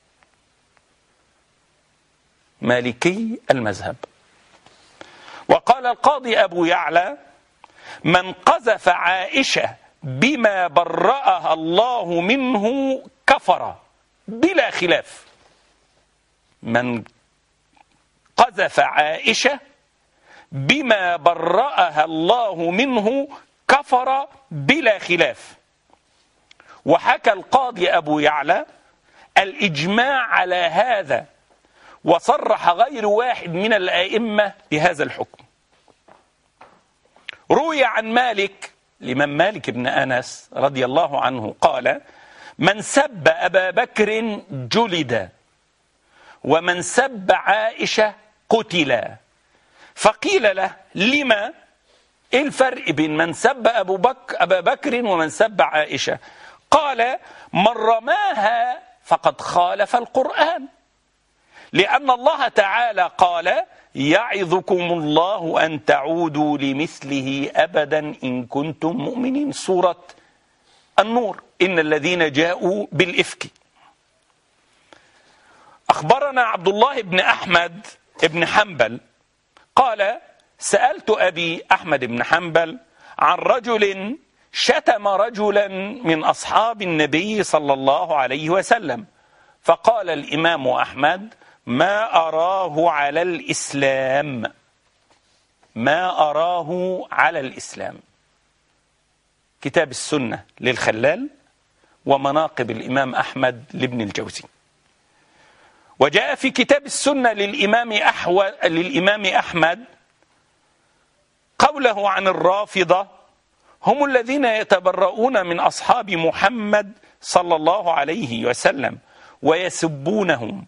مالكي المذهب. وقال القاضي أبو يعلى: من قذف عائشة بما برأها الله منه كفر بلا خلاف. من قذف عائشة بما برأها الله منه كفر بلا خلاف. وحكى القاضي أبو يعلى الإجماع على هذا، وصرح غير واحد من الأئمة بهذا الحكم. روي عن مالك، الإمام مالك بن أنس رضي الله عنه قال: من سب أبا بكر جلد، ومن سب عائشة قتل. فقيل له: لما؟ إيه الفرق بين من سب أبا بكر ومن سب عائشة؟ قال: من رماها فقد خالف القرآن، لأن الله تعالى قال: يعظكم الله أن تعودوا لمثله أبدا إن كنتم مؤمنين، سورة النور، إن الذين جاءوا بالإفك. أخبرنا عبد الله بن أحمد بن حنبل قال: سألت أبي أحمد بن حنبل عن رجل شتم رجلا من أصحاب النبي صلى الله عليه وسلم، فقال الإمام أحمد: ما أراه على الإسلام، ما أراه على الإسلام. كتاب السنة للخلال، ومناقب الإمام أحمد لابن الجوزي. وجاء في كتاب السنة للإمام أحمد قوله عن الرافضة: هم الذين يتبرؤون من أصحاب محمد صلى الله عليه وسلم ويسبونهم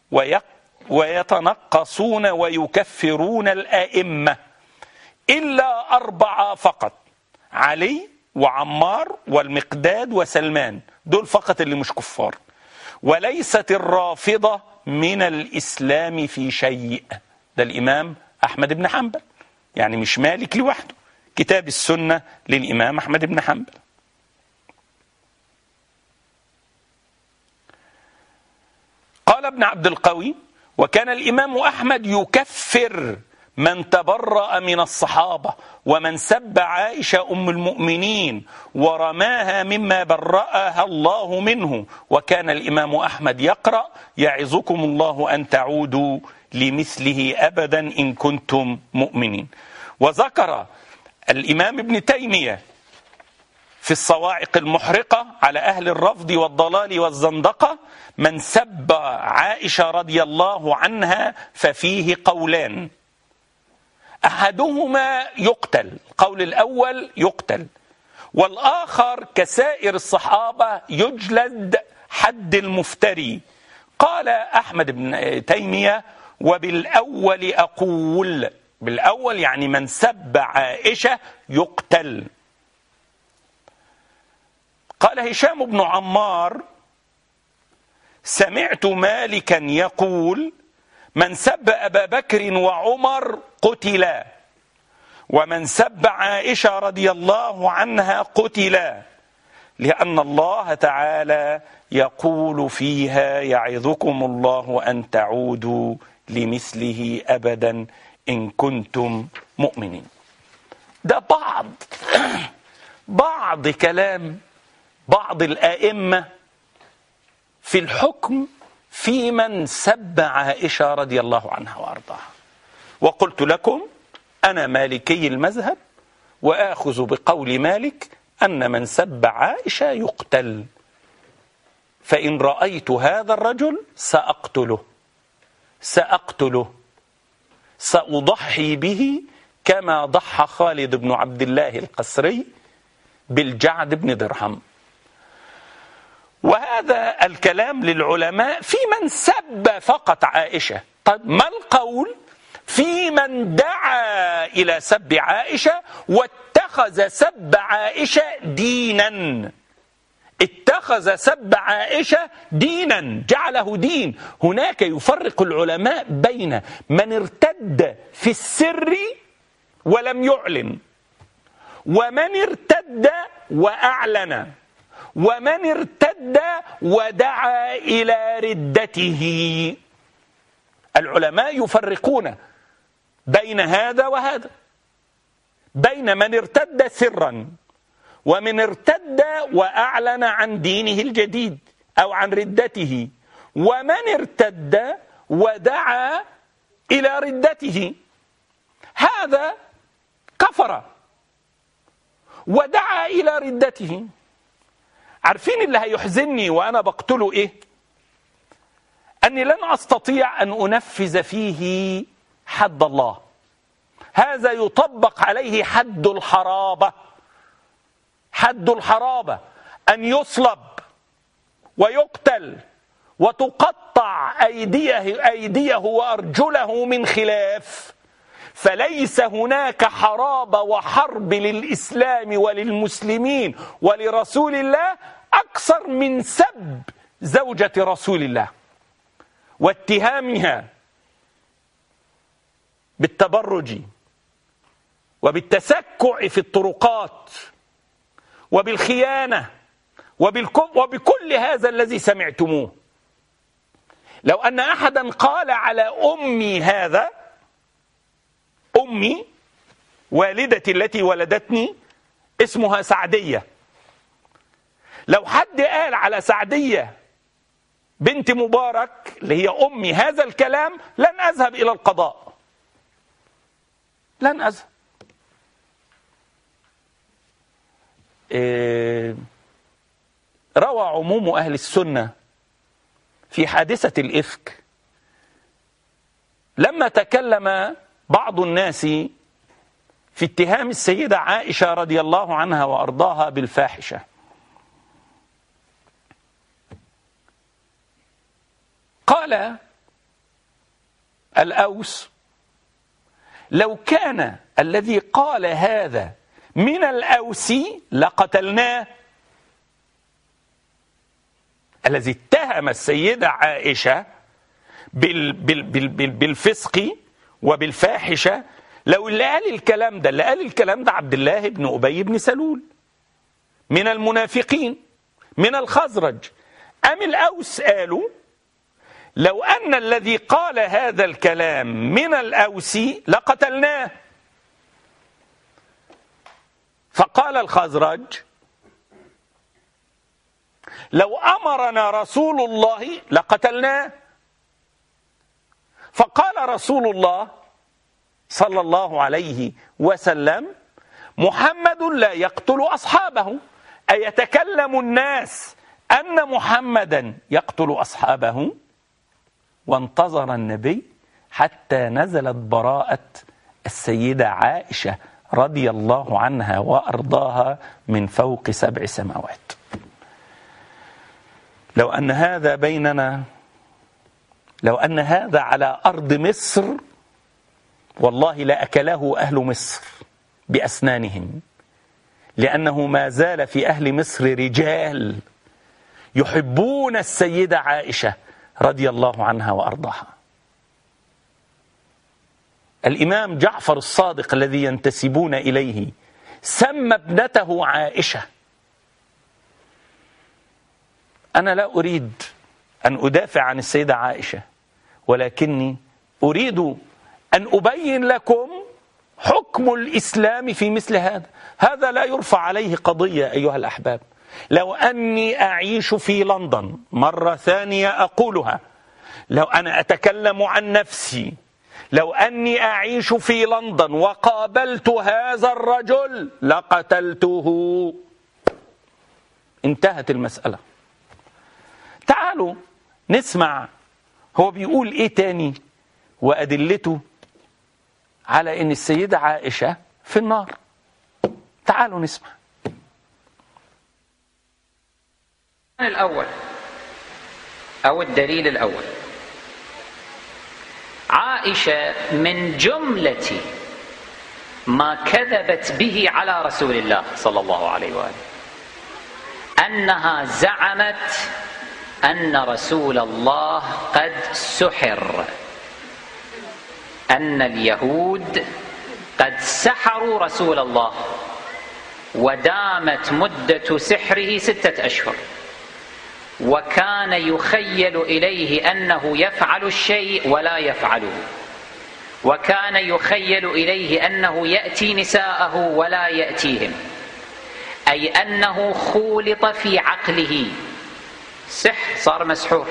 ويتنقصون ويكفرون الآئمة إلا 4 فقط: علي وعمار والمقداد وسلمان، دول فقط اللي مش كفار. وليست الرافضة من الإسلام في شيء. ده الإمام أحمد بن حنبل، يعني مش مالك لوحده، كتاب السنة للإمام أحمد بن حنبل. قال ابن عبد القوي: وكان الإمام أحمد يكفر من تبرأ من الصحابة ومن سب عائشة أم المؤمنين ورماها مما برأها الله منه، وكان الإمام أحمد يقرأ: يعظكم الله أن تعودوا لمثله أبدا إن كنتم مؤمنين. وذكر الإمام ابن تيمية في الصواعق المحرقة على أهل الرفض والضلال والزندقة: من سب عائشة رضي الله عنها ففيه قولان، أحدهما يقتل، القول الأول يقتل، والآخر كسائر الصحابة يجلد حد المفتري. قال أحمد بن تيمية: وبالأول أقول، بالأول يعني من سب عائشة يقتل. قال هشام بن عمار: سمعت مالكا يقول: من سب أبا بكر وعمر قتلا، ومن سب عائشة رضي الله عنها قتلا، لأن الله تعالى يقول فيها: يعظكم الله أن تعودوا لمثله أبدا إن كنتم مؤمنين. ده بعض كلام بعض الآئمة في الحكم في من سب عائشة رضي الله عنها وأرضاها. وقلت لكم أنا مالكي المذهب، وآخذ بقول مالك أن من سب عائشة يقتل، فإن رأيت هذا الرجل سأقتله، سأضحي به كما ضحى خالد بن عبد الله القسري بالجعد بن درهم. وهذا الكلام للعلماء في من سب فقط عائشة. طيب ما القول في من دعا إلى سب عائشة واتخذ سب عائشة دينا؟ اتخذ سب عائشة دينا، جعله دين. هناك يفرق العلماء بين من ارتد في السر ولم يعلن، ومن ارتد وأعلن، ومن ارتد ودعا إلى ردته. العلماء يفرقون بين هذا وهذا، بين من ارتد سرا ومن ارتد وأعلن عن دينه الجديد أو عن ردته، ومن ارتد ودعا إلى ردته. هذا كفر ودعا إلى ردته. عارفين اللي هيحزنني وأنا بقتله إيه؟ أني لن أستطيع أن أنفذ فيه حد الله. هذا يطبق عليه حد الحرابة. حد الحرابة أن يصلب ويقتل وتقطع أيديه وأرجله من خلاف. فليس هناك حرابة وحرب للإسلام وللمسلمين ولرسول الله أكثر من سب زوجة رسول الله واتهامها بالتبرج وبالتسكع في الطرقات وبالخيانة وبكل هذا الذي سمعتموه. لو أن أحدا قال على أمي هذا، أمي والدتي التي ولدتني اسمها سعدية، لو حد قال على سعدية بنت مبارك اللي هي أمي هذا الكلام لن أذهب إلى القضاء، لن أذهب. روى عموم أهل السنة في حادثة الإفك لما تكلم بعض الناس في اتهام السيدة عائشة رضي الله عنها وأرضاها بالفاحشة. قال الأوس: لو كان الذي قال هذا من الأوس لقتلناه. الذي اتهم السيدة عائشة بالفسق وبالفاحشة، لو اللي قال الكلام ده عبد الله بن أبي بن سلول من المنافقين من الخزرج، أم الأوس قالوا لو أن الذي قال هذا الكلام من الأوس لقتلناه. فقال الخزرج: لو أمرنا رسول الله لقتلناه. فقال رسول الله صلى الله عليه وسلم: محمد لا يقتل أصحابه. أيتكلم الناس أن محمدا يقتل أصحابه؟ وانتظر النبي حتى نزلت براءة السيدة عائشة رضي الله عنها وأرضاها من فوق 7 سماوات. لو أن هذا بيننا، لو أن هذا على أرض مصر، والله لأكله أهل مصر بأسنانهم، لأنه ما زال في أهل مصر رجال يحبون السيدة عائشة رضي الله عنها وأرضاها. الإمام جعفر الصادق الذي ينتسبون إليه سمى ابنته عائشة. أنا لا أريد أن أدافع عن السيدة عائشة، ولكني أريد أن أبين لكم حكم الإسلام في مثل هذا. هذا لا يرفع عليه قضية أيها الأحباب. لو أني أعيش في لندن، مرة ثانية أقولها، لو أنا أتكلم عن نفسي، لو أني أعيش في لندن وقابلت هذا الرجل لقتلته. انتهت المسألة. تعالوا نسمع هو بيقول إيه تاني وأدلته على أن السيدة عائشة في النار. تعالوا نسمع. الأول أو الدليل الأول: عائشة من جملة ما كذبت به على رسول الله صلى الله عليه وآله أنها زعمت أن رسول الله قد سحر، أن اليهود قد سحروا رسول الله، ودامت مدة سحره 6 أشهر، وكان يخيل إليه أنه يفعل الشيء ولا يفعله، وكان يخيل إليه أنه يأتي نساءه ولا يأتيهم، أي أنه خولط في عقله سحر، صار مسحور.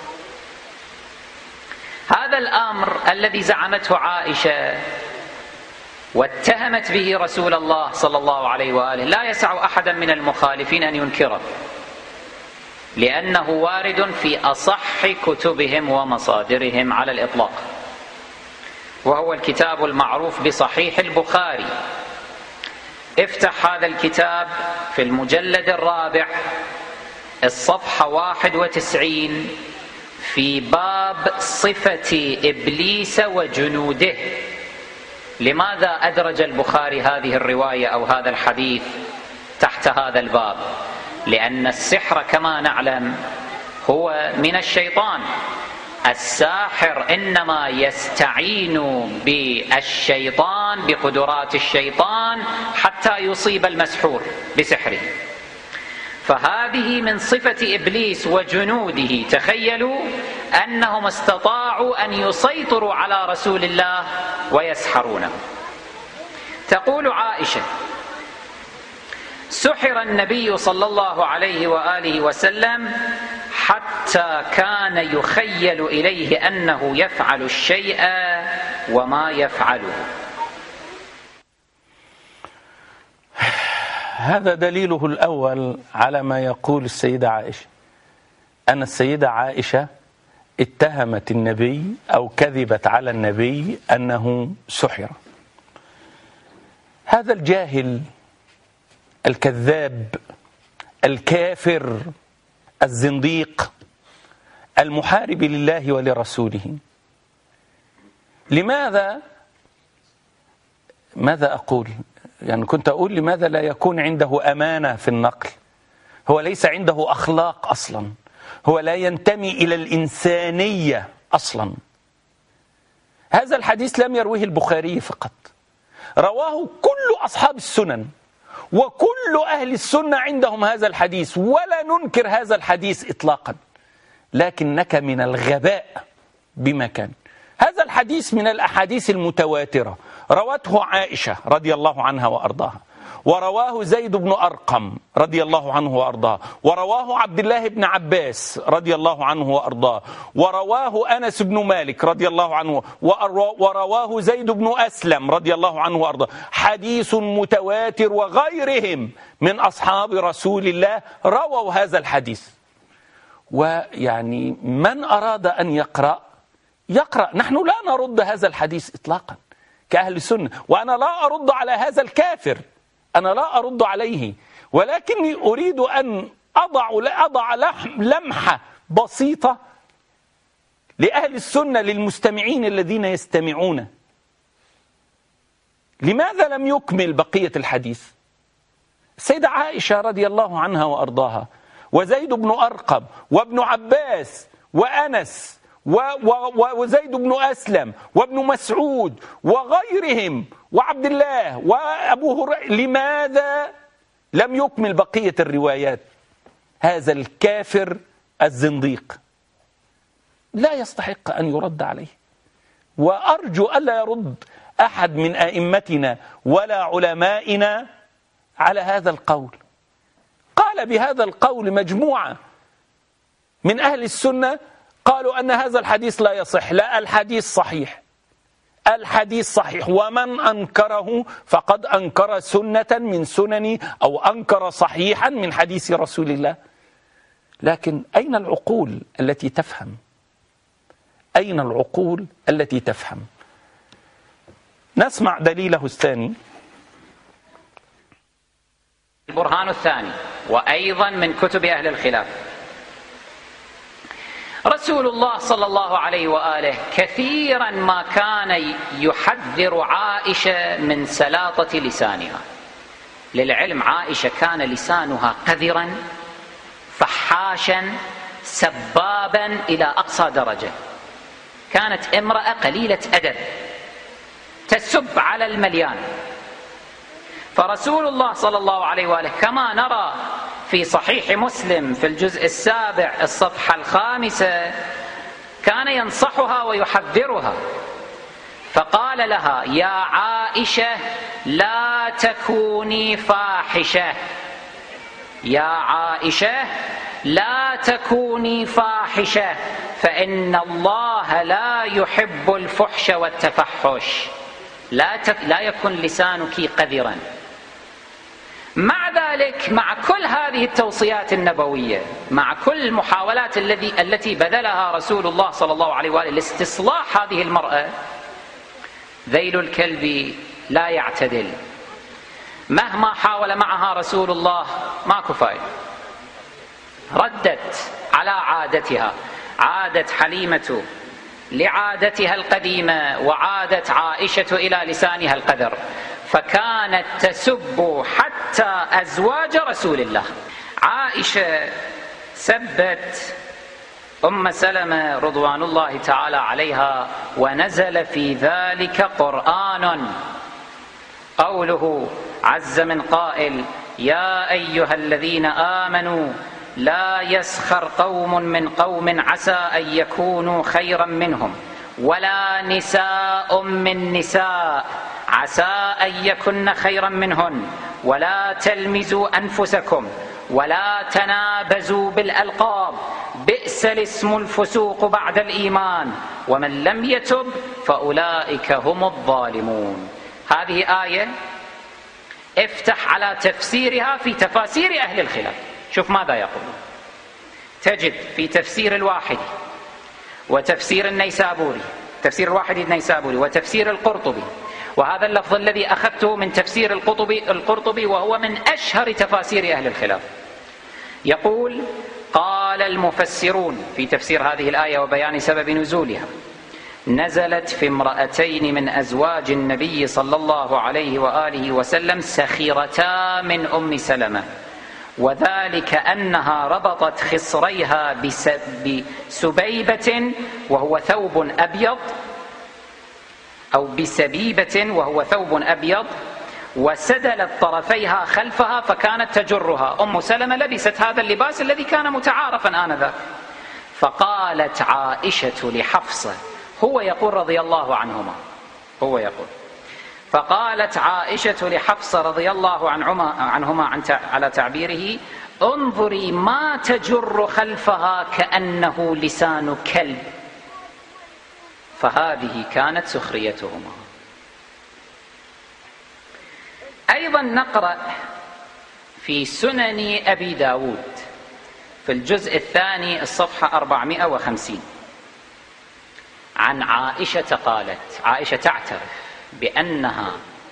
هذا الأمر الذي زعمته عائشة واتهمت به رسول الله صلى الله عليه وآله لا يسع أحدا من المخالفين أن ينكره، لأنه وارد في أصح كتبهم ومصادرهم على الإطلاق، وهو الكتاب المعروف بصحيح البخاري. افتح هذا الكتاب في المجلد الرابع الصفحة 91 في باب صفة إبليس وجنوده. لماذا أدرج البخاري هذه الرواية أو هذا الحديث تحت هذا الباب؟ لأن السحر كما نعلم هو من الشيطان. الساحر إنما يستعين بالشيطان بقدرات الشيطان حتى يصيب المسحور بسحره، فهذه من صفة إبليس وجنوده. تخيلوا أنهم استطاعوا أن يسيطروا على رسول الله ويسحرونه. تقول عائشة: سحر النبي صلى الله عليه وآله وسلم حتى كان يخيل إليه أنه يفعل الشيء وما يفعله. هذا دليله الأول على ما يقول السيدة عائشة، أن السيدة عائشة اتهمت النبي أو كذبت على النبي أنه سحر. هذا الجاهل الكذاب الكافر الزنديق المحارب لله ولرسوله، ماذا أقول؟ يعني كنت أقول لماذا لا يكون عنده أمانة في النقل؟ هو ليس عنده أخلاق أصلا، هو لا ينتمي إلى الإنسانية أصلا. هذا الحديث لم يرويه البخاري فقط، رواه كل أصحاب السنن، وكل أهل السنة عندهم هذا الحديث، ولا ننكر هذا الحديث إطلاقا، لكنك من الغباء بمكان. هذا الحديث من الأحاديث المتواترة، روته عائشة رضي الله عنها وأرضاها، ورواه زيد بن أرقم رضي الله عنه وأرضاه، ورواه عبد الله بن عباس رضي الله عنه وأرضاه، ورواه أنس بن مالك رضي الله عنه، ورواه زيد بن أسلم رضي الله عنه وأرضاه. حديث متواتر، وغيرهم من أصحاب رسول الله رووا هذا الحديث. ويعني من أراد أن يقرأ، نحن لا نرد هذا الحديث إطلاقا كأهل السنة، وأنا لا أرد على هذا الكافر، أنا لا أرد عليه، ولكني أريد أن أضع لمحة بسيطة لأهل السنة، للمستمعين الذين يستمعون. لماذا لم يكمل بقية الحديث؟ السيدة عائشة رضي الله عنها وأرضاها، وزيد بن أرقم، وابن عباس، وأنس، وزيد بن أسلم، وابن مسعود، وغيرهم، وعبد الله، وأبو هريرة. لماذا لم يكمل بقية الروايات؟ هذا الكافر الزنديق لا يستحق أن يرد عليه، وأرجو ألا يرد أحد من أئمتنا ولا علمائنا على هذا القول. قال بهذا القول مجموعة من أهل السنة، قالوا أن هذا الحديث لا يصح. لا، الحديث صحيح، الحديث صحيح، ومن أنكره فقد أنكر سنة من سنني، أو أنكر صحيحا من حديث رسول الله. لكن أين العقول التي تفهم؟ أين العقول التي تفهم؟ نسمع دليله الثاني. البرهان الثاني، وأيضا من كتب أهل الخلاف. رسول الله صلى الله عليه وآله كثيرا ما كان يحذر عائشة من سلاطة لسانها. للعلم عائشة كان لسانها قذرا فحاشا سبابا إلى أقصى درجة، كانت امرأة قليلة أدب تسب على المليان. فرسول الله صلى الله عليه وآله كما نرى في صحيح مسلم في الجزء 7 الصفحة 5 كان ينصحها ويحذرها، فقال لها: يا عائشة لا تكوني فاحشة، يا عائشة لا تكوني فاحشة، فإن الله لا يحب الفحش والتفحش، لا يكن لسانك قذرا. مع ذلك، مع كل هذه التوصيات النبوية، مع كل المحاولات التي بذلها رسول الله صلى الله عليه وآله لاستصلاح هذه المرأة، ذيل الكلب لا يعتدل. مهما حاول معها رسول الله ماكو فايدة، ردت على عادتها. عادت حليمة لعادتها القديمة، وعادت عائشة إلى لسانها القذر، فكانت تسب حتى أزواج رسول الله. عائشة سبت أم سلمة رضوان الله تعالى عليها، ونزل في ذلك قرآن، قوله عز من قائل: يا أيها الذين آمنوا لا يسخر قوم من قوم عسى أن يكونوا خيرا منهم، ولا نساء من نساء عسى أن يكن خيرا منهن، ولا تلمزوا أنفسكم، ولا تنابزوا بالألقاب، بئس الاسم الفسوق بعد الإيمان، ومن لم يتب فأولئك هم الظالمون. هذه آية افتح على تفسيرها في تفاسير أهل الخلاف. شوف ماذا يقول. تجد في تفسير الواحدي وتفسير النيسابوري، تفسير الواحدي النيسابوري وتفسير القرطبي، وهذا اللفظ الذي أخذته من تفسير القرطبي وهو من أشهر تفاسير أهل الخلاف. يقول: قال المفسرون في تفسير هذه الآية وبيان سبب نزولها: نزلت في امرأتين من أزواج النبي صلى الله عليه وآله وسلم سخيرتا من أم سلمة، وذلك أنها ربطت خصريها بسبيبة وهو ثوب أبيض، أو بسبيبة وهو ثوب أبيض، وسدلت طرفيها خلفها فكانت تجرها. أم سلمة لبست هذا اللباس الذي كان متعارفا آنذاك. فقالت عائشة لحفصة، هو يقول رضي الله عنهما، هو يقول: فقالت عائشة لحفصة رضي الله عنهما على تعبيره: انظري ما تجر خلفها كأنه لسان كلب. فهذه كانت سخريتهما. أيضا نقرأ في سنن أبي داود في الجزء الثاني الصفحة 450 عن عائشة قالت، عائشة تعترف بأنها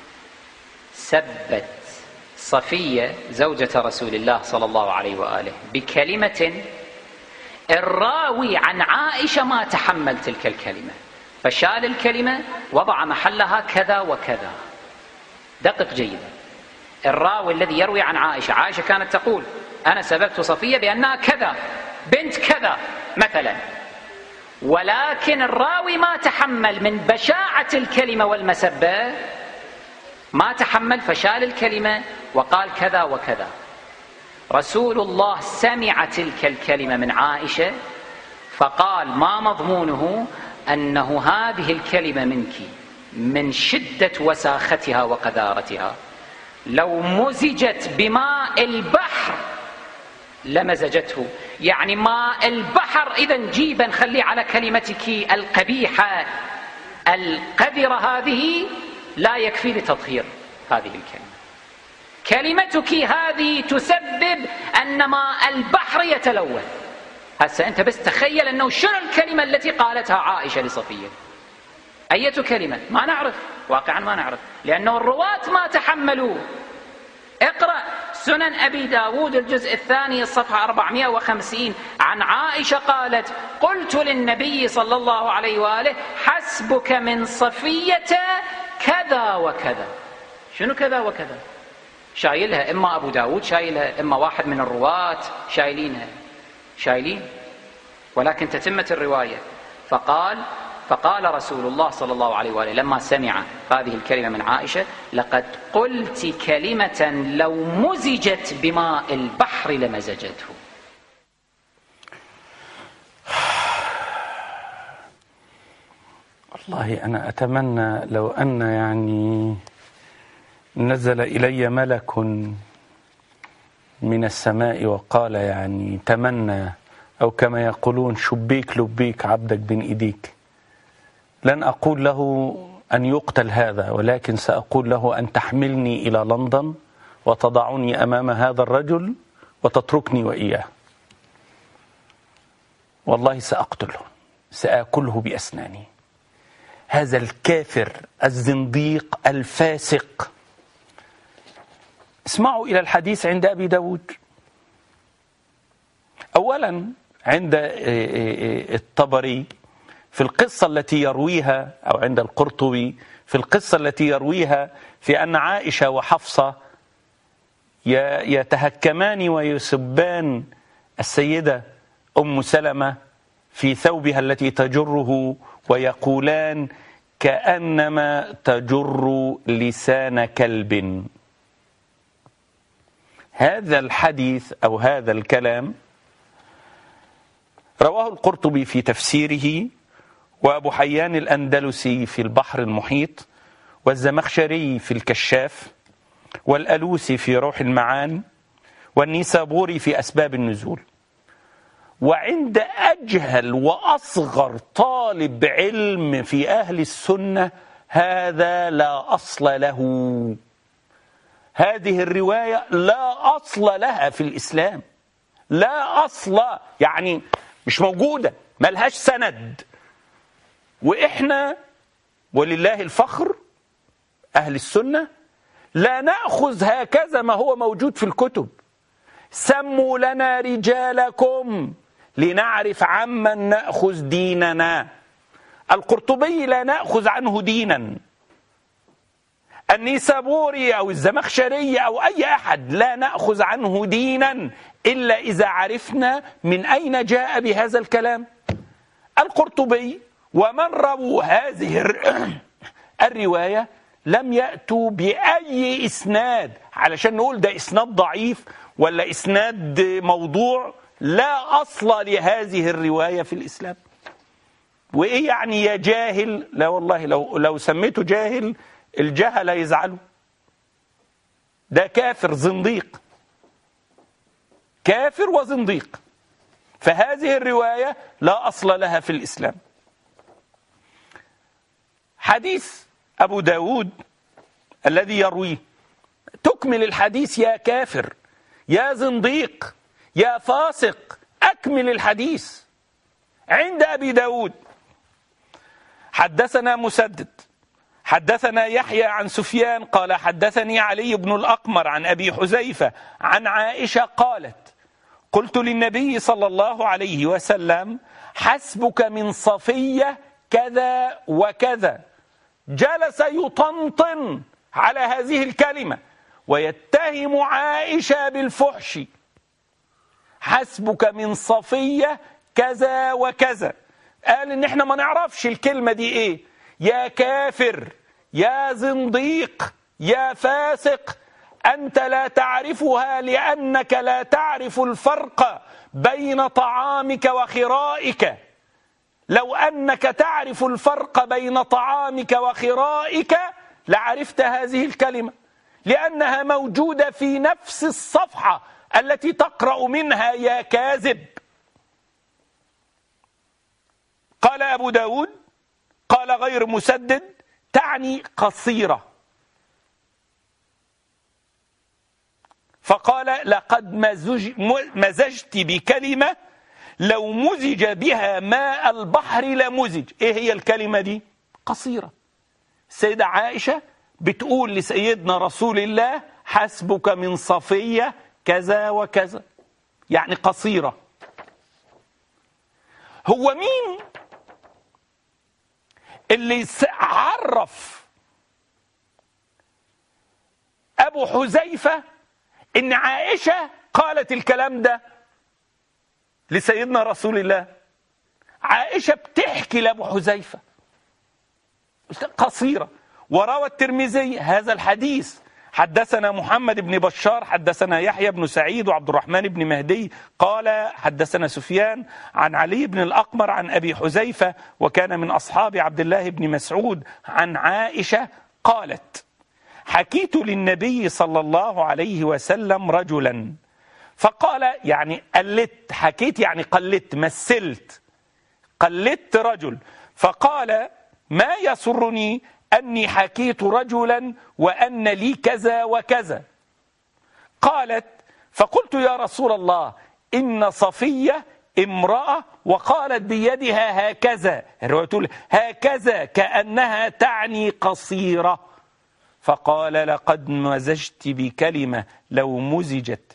سبت صفية زوجة رسول الله صلى الله عليه وآله بكلمة الراوي عن عائشة ما تحمل تلك الكلمة، فشال الكلمة وضع محلها كذا وكذا. دقق جيدا، الراوي الذي يروي عن عائشة، عائشة كانت تقول: أنا سببت صفية بأنها كذا بنت كذا مثلا، ولكن الراوي ما تحمل من بشاعة الكلمة والمسبة، ما تحمل فشال الكلمة وقال كذا وكذا. رسول الله سمع تلك الكلمة من عائشة فقال: ما مضمونه؟ أنه هذه الكلمة منك من شدة وساختها وقذارتها لو مزجت بماء البحر لمزجته. يعني ماء البحر إذا جيبا خلي على كلمتك القبيحة القذرة هذه لا يكفي لتطهير هذه الكلمة. كلمتك هذه تسبب أن ماء البحر يتلوث. هسه أنت بس تخيل أنه شنو الكلمة التي قالتها عائشة لصفية. أية كلمة؟ ما نعرف، واقعا ما نعرف، لأنه الرواة ما تحملوا. اقرأ سنن أبي داود الجزء الثاني الصفحة 450 عن عائشة قالت: قلت للنبي صلى الله عليه وآله: حسبك من صفية كذا وكذا. شنو كذا وكذا؟ شايلها إما أبو داود شايلها، إما واحد من الرواة شايلينها، شايلين، ولكن تتمت الرواية. فقال رسول الله صلى الله عليه وآله لما سمع هذه الكلمة من عائشة: لقد قلت كلمة لو مزجت بماء البحر لمزجته. والله أنا أتمنى لو أن يعني نزل إلي ملك من السماء وقال يعني تمنى، أو كما يقولون شبيك لبيك عبدك بين إيديك، لن أقول له أن يقتل هذا، ولكن سأقول له أن تحملني إلى لندن وتضعني أمام هذا الرجل وتتركني وإياه، والله سأقتله، سآكله بأسناني. هذا الكافر الزنديق الفاسق. اسمعوا إلى الحديث عند أبي داود. أولا عند الطبري في القصة التي يرويها، أو عند القرطبي في القصة التي يرويها في أن عائشة وحفصة يتهكمان ويسبان السيدة أم سلمة في ثوبها التي تجره، ويقولان كأنما تجر لسان كلب. هذا الحديث أو هذا الكلام رواه القرطبي في تفسيره، وأبو حيان الأندلسي في البحر المحيط، والزمخشري في الكشاف، والألوسي في روح المعاني، والنيسابوري في أسباب النزول. وعند أجهل وأصغر طالب علم في أهل السنة هذا لا أصل له. هذه الرواية لا أصل لها في الإسلام، لا أصل، يعني مش موجودة، ملهاش سند. وإحنا ولله الفخر أهل السنة لا نأخذ هكذا ما هو موجود في الكتب. سموا لنا رجالكم لنعرف عمن نأخذ ديننا. القرطبي لا نأخذ عنه دينا، النيسابوري أو الزمخشري أو أي أحد لا نأخذ عنه دينا إلا إذا عرفنا من أين جاء بهذا الكلام. القرطبي ومن رووا هذه الرواية لم يأتوا بأي إسناد علشان نقول ده إسناد ضعيف ولا إسناد موضوع. لا أصل لهذه الرواية في الإسلام. وإيه يعني يا جاهل؟ لا والله لو سميته جاهل الجهل يزعلوا. ده كافر زنديق، كافر وزنديق. فهذه الرواية لا أصل لها في الإسلام. حديث أبو داود الذي يرويه تكمل الحديث: يا كافر، يا زنديق، يا فاسق، أكمل الحديث. عند أبي داود: حدثنا مسدد حدثنا يحيى عن سفيان قال حدثني علي بن الأقمر عن أبي حذيفة عن عائشة قالت: قلت للنبي صلى الله عليه وسلم: حسبك من صفية كذا وكذا. جلس يطنطن على هذه الكلمة ويتهم عائشة بالفحش. حسبك من صفية كذا وكذا. قال إن احنا ما نعرفش الكلمة دي ايه. يا كافر، يا زنديق، يا فاسق، أنت لا تعرفها لأنك لا تعرف الفرق بين طعامك وخرائك. لو أنك تعرف الفرق بين طعامك وخرائك لعرفت هذه الكلمة، لأنها موجودة في نفس الصفحة التي تقرأ منها يا كاذب. قال أبو داود: قال غير مسدد، تعني قصيرة. فقال: لقد مزجت بكلمة لو مزج بها ماء البحر لمزج. ايه هي الكلمة دي؟ قصيرة. السيدة عائشة بتقول لسيدنا رسول الله: حسبك من صفية كذا وكذا، يعني قصيرة. هو مين اللي عرف أبو حذيفة إن عائشة قالت الكلام ده لسيدنا رسول الله؟ عائشة بتحكي لأبو حذيفة قصيرة. وروى الترمذي هذا الحديث: حدثنا محمد بن بشار حدثنا يحيى بن سعيد وعبد الرحمن بن مهدي قال حدثنا سفيان عن علي بن الأقمر عن أبي حذيفة وكان من أصحاب عبد الله بن مسعود عن عائشة قالت: حكيت للنبي صلى الله عليه وسلم رجلا فقال، يعني قلت، حكيت يعني قلت، مثلت، قلدت رجل، فقال: ما يسرني أني حكيت رجلا وأن لي كذا وكذا. قالت: فقلت يا رسول الله إن صفية امرأة وقالت بيدها هكذا، الرواية تقول هكذا كأنها تعني قصيرة، فقال: لقد مزجت بكلمة لو مزجت،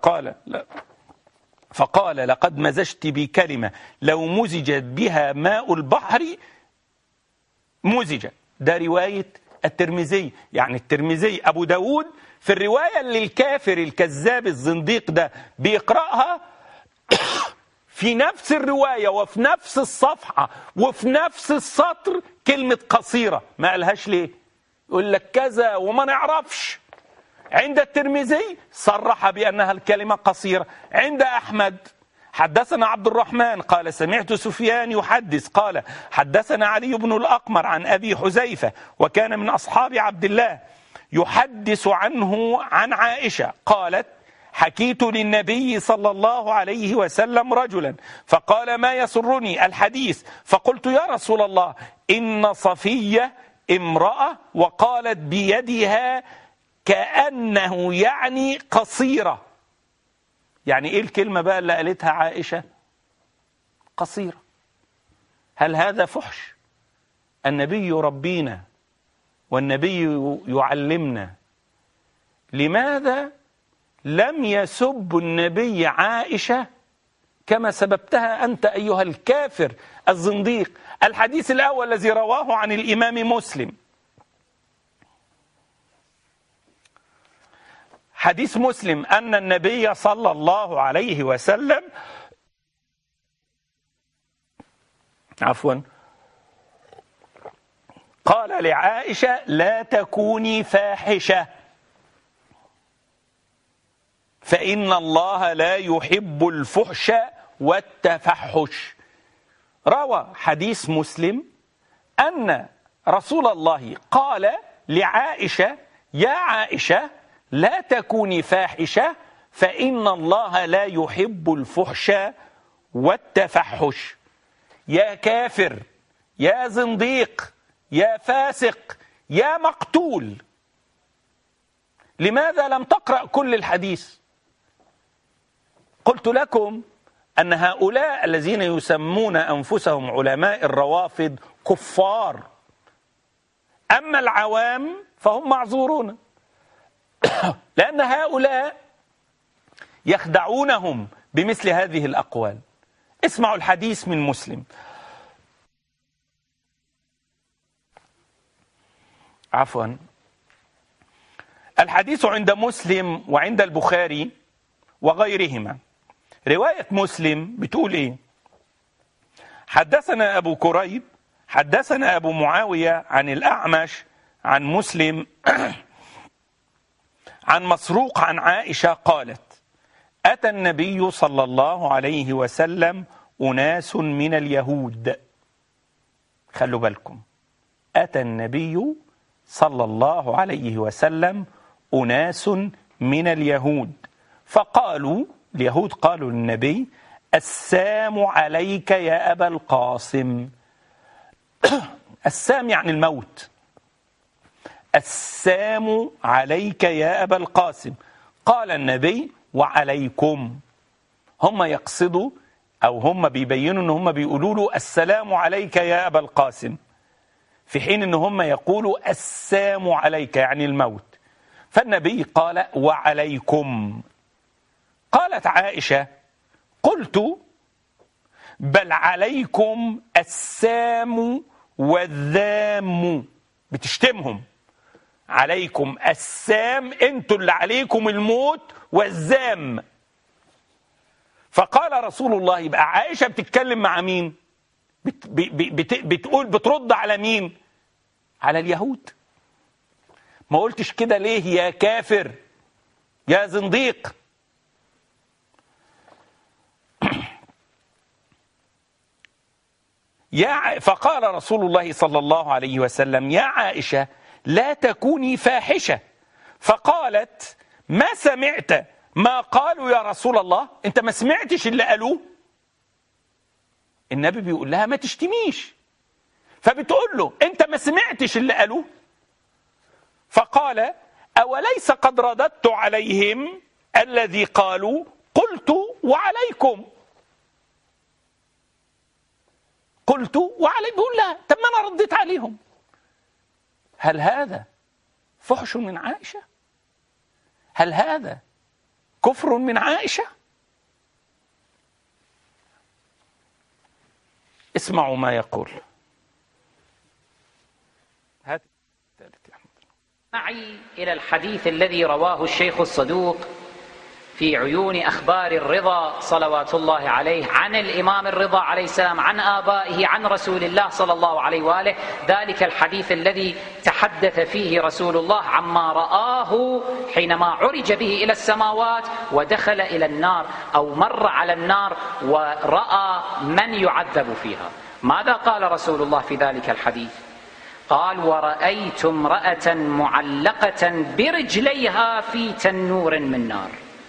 فقال لقد مزجت بكلمة لو مزجت بها ماء البحر مزجت. ده رواية الترمذي. يعني الترمذي أبو داود في الرواية اللي الكافر الكذاب الزنديق ده بيقرأها في نفس الرواية وفي نفس الصفحة وفي نفس السطر كلمة قصيرة، ما قالهاش ليه؟ يقول لك كذا وما نعرفش. عند الترمذي صرح بأنها الكلمة قصيرة. عند أحمد حدثنا عبد الرحمن قال سمعت سفيان يحدث قال حدثنا علي بن الأقمر عن أبي حذيفة وكان من أصحاب عبد الله يحدث عنه عن عائشة قالت: حكيت للنبي صلى الله عليه وسلم رجلا فقال: ما يسرني الحديث، فقلت: يا رسول الله إن صفية امرأة وقالت بيدها كأنه يعني قصيرة. يعني إيه الكلمة بقى اللي قالتها عائشة؟ قصيرة. هل هذا فحش؟ النبي يربينا والنبي يعلمنا. لماذا لم يسب النبي عائشة كما سببتها أنت أيها الكافر الزنديق؟ الحديث الأول الذي رواه عن الإمام مسلم، حديث مسلم أن النبي صلى الله عليه وسلم قال لعائشة: لا تكوني فاحشة فإن الله لا يحب الفحش والتفحش. روى حديث مسلم أن رسول الله قال لعائشة: يا عائشة لا تكوني فاحشة فإن الله لا يحب الفحش والتفحش. يا كافر، يا زنديق، يا فاسق، يا مقتول، لماذا لم تقرأ كل الحديث؟ قلت لكم أن هؤلاء الذين يسمون أنفسهم علماء الروافض كفار، أما العوام فهم معذورون، لأن هؤلاء يخدعونهم بمثل هذه الأقوال. اسمعوا الحديث من مسلم. الحديث عند مسلم وعند البخاري وغيرهما. رواية مسلم بتقول إيه؟ حدثنا أبو كريب حدثنا أبو معاوية عن الأعمش عن مسلم عن مسروق عن عائشة قالت: أتى النبي صلى الله عليه وسلم أناس من اليهود. خلوا بالكم، أتى النبي صلى الله عليه وسلم أناس من اليهود فقالوا، اليهود قالوا للنبي: السام عليك يا أبا القاسم. السام يعني الموت. السام عليك يا أبا القاسم. قال النبي: وعليكم. هم يقصدوا أو هم بيبينوا أن هم بيقولوا له السلام عليك يا أبا القاسم، في حين أن هم يقولوا السام عليك يعني الموت. فالنبي قال: وعليكم. قالت عائشة: قلت: بل عليكم السام والذام. بتشتمهم. عليكم السام، انتوا اللي عليكم الموت والذام. فقال رسول الله: يبقى عائشة بتتكلم مع مين؟ بترد على مين؟ على اليهود. ما قلتش كده ليه يا كافر يا زنديق؟ فقال رسول الله صلى الله عليه وسلم: يا عائشة لا تكوني فاحشة. فقالت: ما سمعت ما قالوا يا رسول الله؟ انت ما سمعتش اللي قالوه؟ النبي بيقول لها ما تشتميش، فبتقول له انت ما سمعتش اللي قالوه؟ فقال: أوليس قد رددت عليهم الذي قالوا قلت وعليكم، قلت وعليكم. بيقول لا، طب ما أنا رديت عليهم. هل هذا فحش من عائشة؟ هل هذا كفر من عائشة؟ اسمعوا ما يقول. معي إلى الحديث الذي رواه الشيخ الصدوق في عيون أخبار الرضا صلوات الله عليه عن الإمام الرضا عليه السلام عن آبائه عن رسول الله صلى الله عليه وآله، ذلك الحديث الذي تحدث فيه رسول الله عما رآه حينما عرج به إلى السماوات ودخل إلى النار أو مر على النار ورأى من يعذب فيها. ماذا قال رسول الله في ذلك الحديث؟ قال: ورأيت امرأة معلقة برجليها في تنور من نار.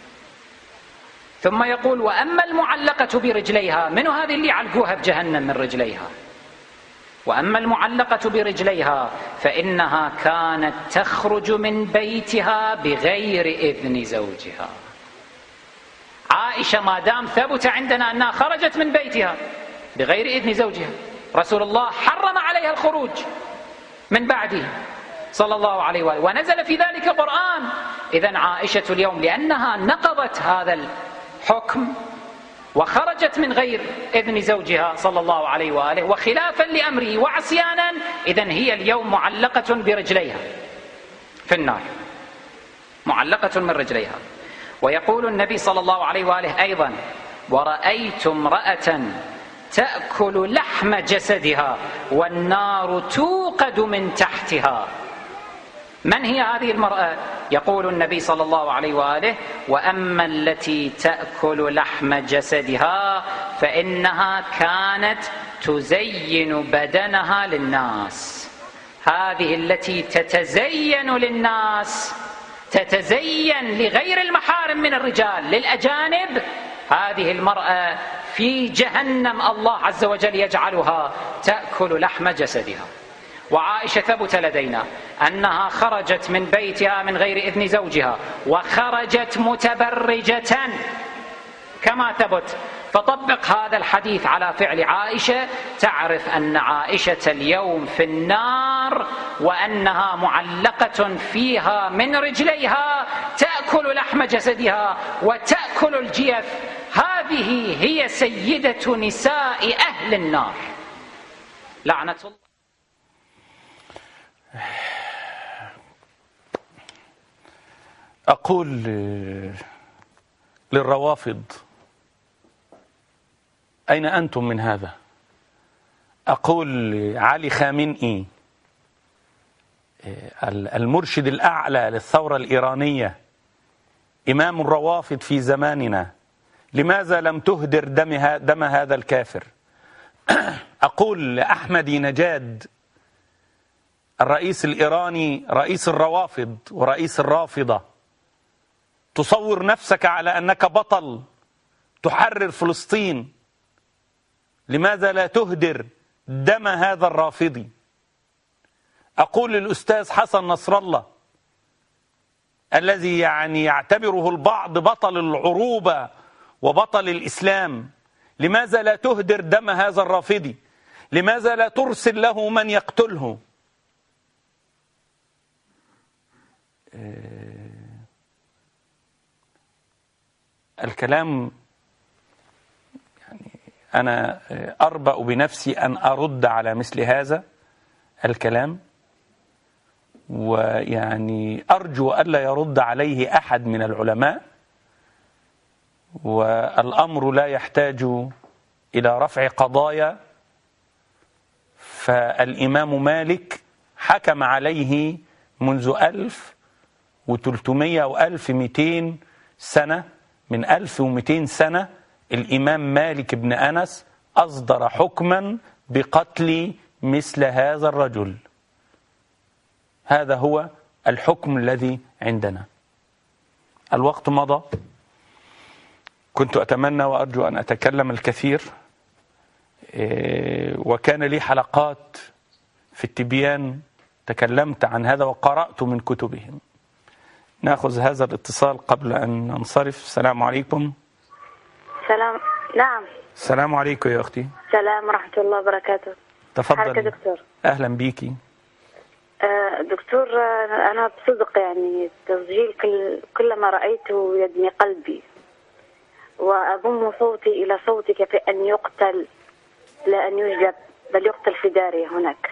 ثم يقول: وأما المعلقة برجليها، من هذه اللي علقوها بجهنم من رجليها؟ وأما المعلقة برجليها فإنها كانت تخرج من بيتها بغير إذن زوجها. عائشة ما دام ثبت عندنا أنها خرجت من بيتها بغير إذن زوجها، رسول الله حرم عليها الخروج من بعده صلى الله عليه وآله، ونزل في ذلك قرآن. إذن عائشة اليوم لأنها نقضت هذا الحكم وخرجت من غير إذن زوجها صلى الله عليه وآله وخلافا لأمره وعصيانا، إذن هي اليوم معلقة برجليها في النار، معلقة من رجليها. ويقول النبي صلى الله عليه وآله أيضا: ورأيت امرأة تأكل لحم جسدها والنار توقد من تحتها. من هي هذه المرأة؟ يقول النبي صلى الله عليه وآله: وأما التي تأكل لحم جسدها فإنها كانت تزين بدنها للناس. هذه التي تتزين للناس، تتزين لغير المحارم من الرجال، للأجانب، هذه المرأة في جهنم الله عز وجل يجعلها تأكل لحم جسدها. وعائشة ثبت لدينا أنها خرجت من بيتها من غير إذن زوجها وخرجت متبرجة كما ثبت. فطبق هذا الحديث على فعل عائشة، تعرف أن عائشة اليوم في النار وأنها معلقة فيها من رجليها تأكل لحم جسدها وتأكل الجيف. هذه هي سيدة نساء أهل النار لعنة الله. أقول للروافض: أين أنتم من هذا؟ أقول علي خامنئي المرشد الأعلى للثورة الإيرانية، إمام الروافض في زماننا، لماذا لم تهدر دم هذا الكافر؟ أقول لأحمدي نجاد الرئيس الإيراني، رئيس الروافض ورئيس الرافضة: تصور نفسك على أنك بطل تحرر فلسطين، لماذا لا تهدر دم هذا الرافضي؟ أقول للأستاذ حسن نصر الله الذي يعتبره البعض بطل العروبة وبطل الإسلام: لماذا لا تهدر دم هذا الرافضي؟ لماذا لا ترسل له من يقتله؟ الكلام أنا أربأ بنفسي أن أرد على مثل هذا الكلام، أرجو ألا يرد عليه أحد من العلماء، والأمر لا يحتاج إلى رفع قضايا. فالإمام مالك حكم عليه منذ 1300 و 1200 سنة، من 1200 سنة الإمام مالك بن أنس أصدر حكما بقتل مثل هذا الرجل. هذا هو الحكم الذي عندنا. الوقت مضى، كنت أتمنى وأرجو أن أتكلم الكثير، وكان لي حلقات في التبيان تكلمت عن هذا وقرأت من كتبهم. نأخذ هذا الاتصال قبل أن ننصرف. السلام عليكم. سلام. نعم. السلام عليكم يا أختي. السلام ورحمة الله وبركاته. تفضل. دكتور. أهلا بيكي. دكتور، أنا بصدق يعني تسجيل كلما رأيته يدمي قلبي، وأضم صوتي إلى صوتك في أن يقتل لا أن يجلب، بل يقتل في داره هناك.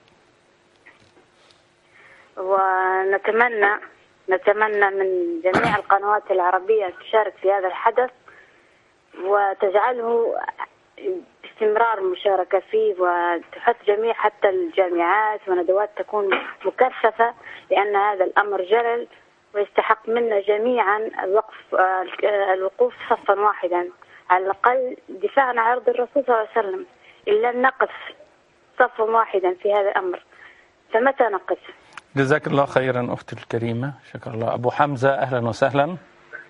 ونتمنى من جميع القنوات العربية تشارك في هذا الحدث وتجعله باستمرار مشاركة فيه، وتحث جميع حتى الجامعات وندوات تكون مكثفة، لأن هذا الأمر جلل ويستحق منا جميعا الوقوف صفا واحدا، على الأقل دفاعا عن عرض الرسول صلى الله عليه وسلم. إلا نقف صفا واحدا في هذا الأمر، فمتى نقف؟ جزاك الله خيرا أختي الكريمة، شكرا الله. أبو حمزة أهلا وسهلا.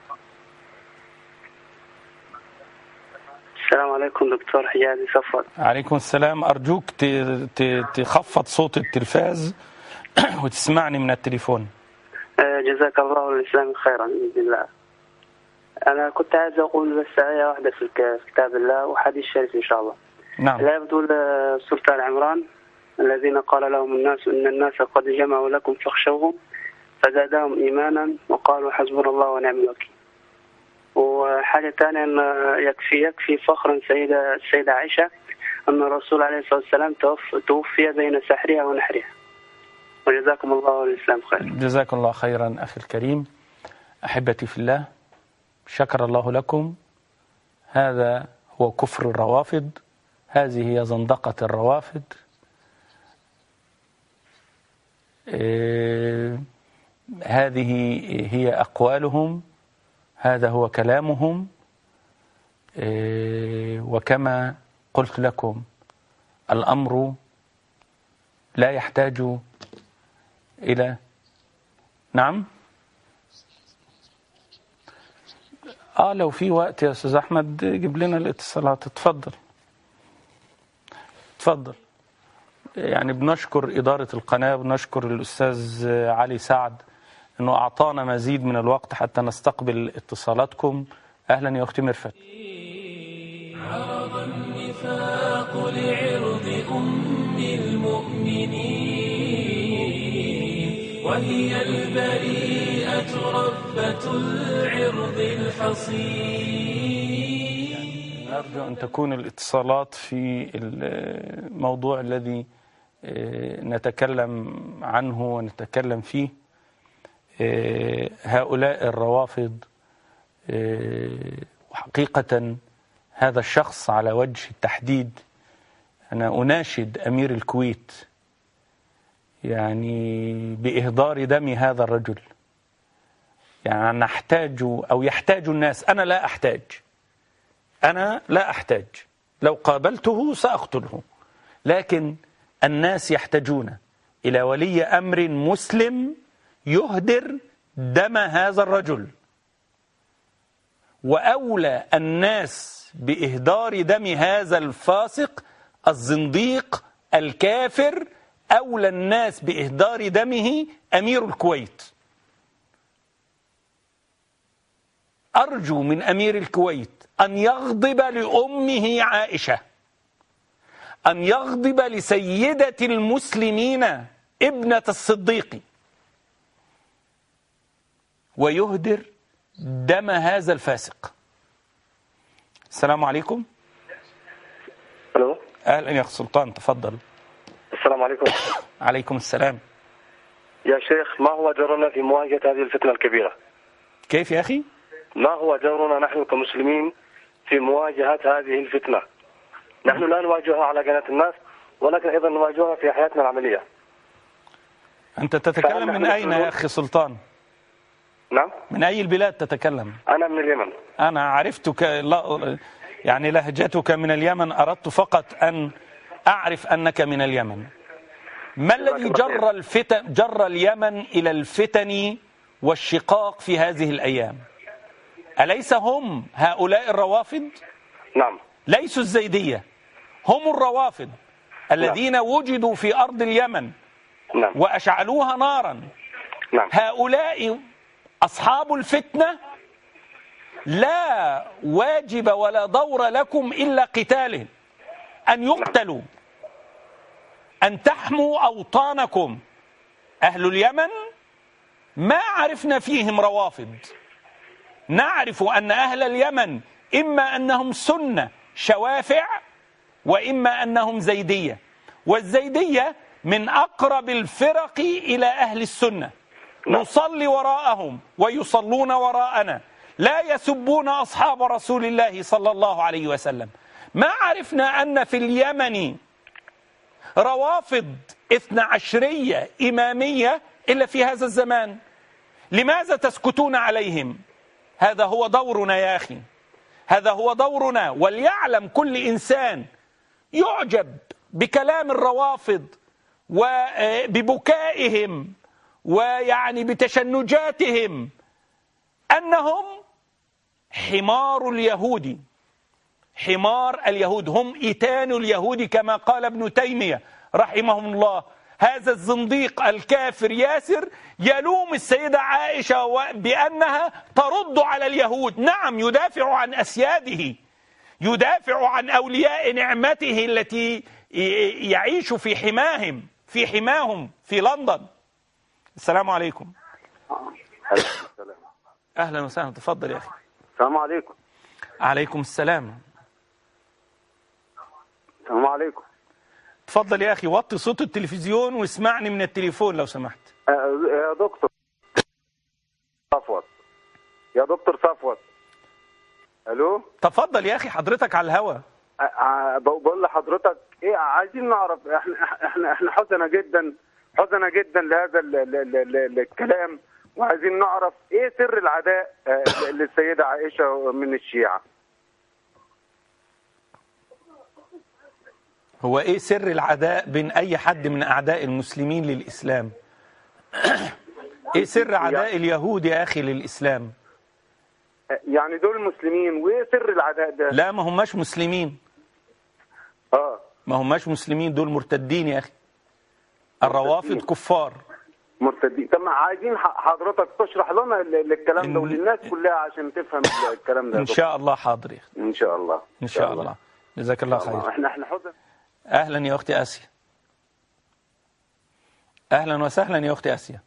السلام عليكم دكتور حجازي صفوت. عليكم السلام. أرجوك تخفض صوت التلفاز وتسمعني من التليفون. جزاك الله الإسلام خيرا بإذن الله. أنا كنت عايز أقول بس آية واحدة في كتاب الله وحديث شريف إن شاء الله. نعم. لا يبدو سورة آل عمران الذين قال لهم الناس إن الناس قد جمعوا لكم فاخشوهم فزادهم إيمانا وقالوا حسبنا الله ونعم الوكيل. وحاجة ثانية أن يكفي فخرا السيدة عائشة أن الرسول عليه الصلاة والسلام توفي بين سحرها ونحرها. وجزاكم الله والإسلام خير. جزاكم الله خيرا أخي الكريم. أحبتي في الله، شكر الله لكم. هذا هو كفر الروافض، هذه هي زندقة الروافض. هذه هي أقوالهم، هذا هو كلامهم. وكما قلت لكم الأمر لا يحتاج إلى نعم لو في وقت يا أستاذ أحمد جيب لنا الاتصالات. تفضل. يعني بنشكر إدارة القناة، بنشكر الأستاذ علي سعد أنه أعطانا مزيد من الوقت حتى نستقبل اتصالاتكم. أهلا يا أختي مرفت. عرض النفاق لعرض أم المؤمنين وهي البريئة ربة العرض الحصين. أرجو أن تكون الاتصالات في الموضوع الذي نتكلم عنه ونتكلم فيه. هؤلاء الروافض، وحقيقة هذا الشخص على وجه التحديد، أنا أناشد أمير الكويت يعني بإهدار دم هذا الرجل. يعني نحتاج أو يحتاج الناس، أنا لا أحتاج، لو قابلته سأقتله، لكن الناس يحتاجون إلى ولي أمر مسلم يهدر دم هذا الرجل. وأولى الناس بإهدار دم هذا الفاسق الزنديق الكافر، أولى الناس بإهدار دمه أمير الكويت. أرجو من أمير الكويت أن يغضب لأمه عائشة، أن يغضب لسيدة المسلمين ابنة الصديق، ويهدر دم هذا الفاسق. السلام عليكم. ألو. أهلا يا أخ سلطان، تفضل. السلام عليكم. عليكم السلام. يا شيخ، ما هو دورنا في مواجهة هذه الفتنة الكبيرة؟ كيف يا أخي؟ ما هو دورنا نحن كمسلمين في مواجهة هذه الفتنة؟ نحن لا نواجهها على قناة الناس، ولكن أيضا نواجهها في حياتنا العملية. أنت تتكلم من أين يا أخي سلطان؟ نعم. من أي البلاد تتكلم؟ أنا من اليمن. أنا عرفتك، يعني لهجتك من اليمن، أردت فقط أن أعرف أنك من اليمن. ما الذي جر اليمن إلى الفتن والشقاق في هذه الأيام؟ أليس هم هؤلاء الروافض؟ نعم. ليسوا الزيدية، هم الروافض الذين وجدوا في أرض اليمن. نعم. وأشعلوها نارا. نعم. هؤلاء أصحاب الفتنة لا واجب ولا دور لكم إلا قتالهم، أن يقتلوا، أن تحموا أوطانكم. أهل اليمن ما عرفنا فيهم روافض، نعرف أن أهل اليمن إما أنهم سنة شوافع وإما أنهم زيدية، والزيدية من أقرب الفرق إلى أهل السنة، نصلي وراءهم ويصلون وراءنا، لا يسبون أصحاب رسول الله صلى الله عليه وسلم. ما عرفنا أن في اليمن روافض 12 إمامية إلا في هذا الزمان. لماذا تسكتون عليهم؟ هذا هو دورنا يا أخي، هذا هو دورنا. وليعلم كل إنسان يعجب بكلام الروافض وببكائهم ويعني بتشنجاتهم أنهم حمار اليهود، حمار اليهود، هم إيتان اليهود كما قال ابن تيمية رحمه الله. هذا الزنديق الكافر ياسر يلوم السيدة عائشة بأنها ترد على اليهود. نعم، يدافع عن أسياده، يدافع عن أولياء نعمته التي يعيش في حماهم في لندن. السلام عليكم. أهلا وسهلا، تفضل يا أخي. السلام عليكم. عليكم السلام. السلام عليكم. تفضل يا أخي، وطي صوت التلفزيون واسمعني من التليفون لو سمحت. يا دكتور صفوت، يا دكتور صفوت. الو، تفضل يا أخي، حضرتك على الهوا. بقول لحضرتك ايه، عايزين نعرف، احنا حزنا جدا لهذا الكلام، وعايزين نعرف ايه سر العداء للسيدة عائشة من الشيعة. هو ايه سر العداء بين اي حد من اعداء المسلمين للاسلام؟ ايه سر عداء اليهود يا اخي للاسلام؟ يعني دول مسلمين، وايه سر العداء ده؟ لا، ما هماش مسلمين. ما هماش مسلمين، دول مرتدين يا اخي. الروافض كفار مرتدين. طب عايزين حضرتك تشرح لنا الكلام ده وللناس كلها عشان تفهم الكلام ده. ان شاء الله. حاضر يا اخي، ان شاء الله. ان شاء الله. جزاك الله خير. احنا حزن. اهلا يا اختي اسيا. اهلا وسهلا يا اختي اسيا.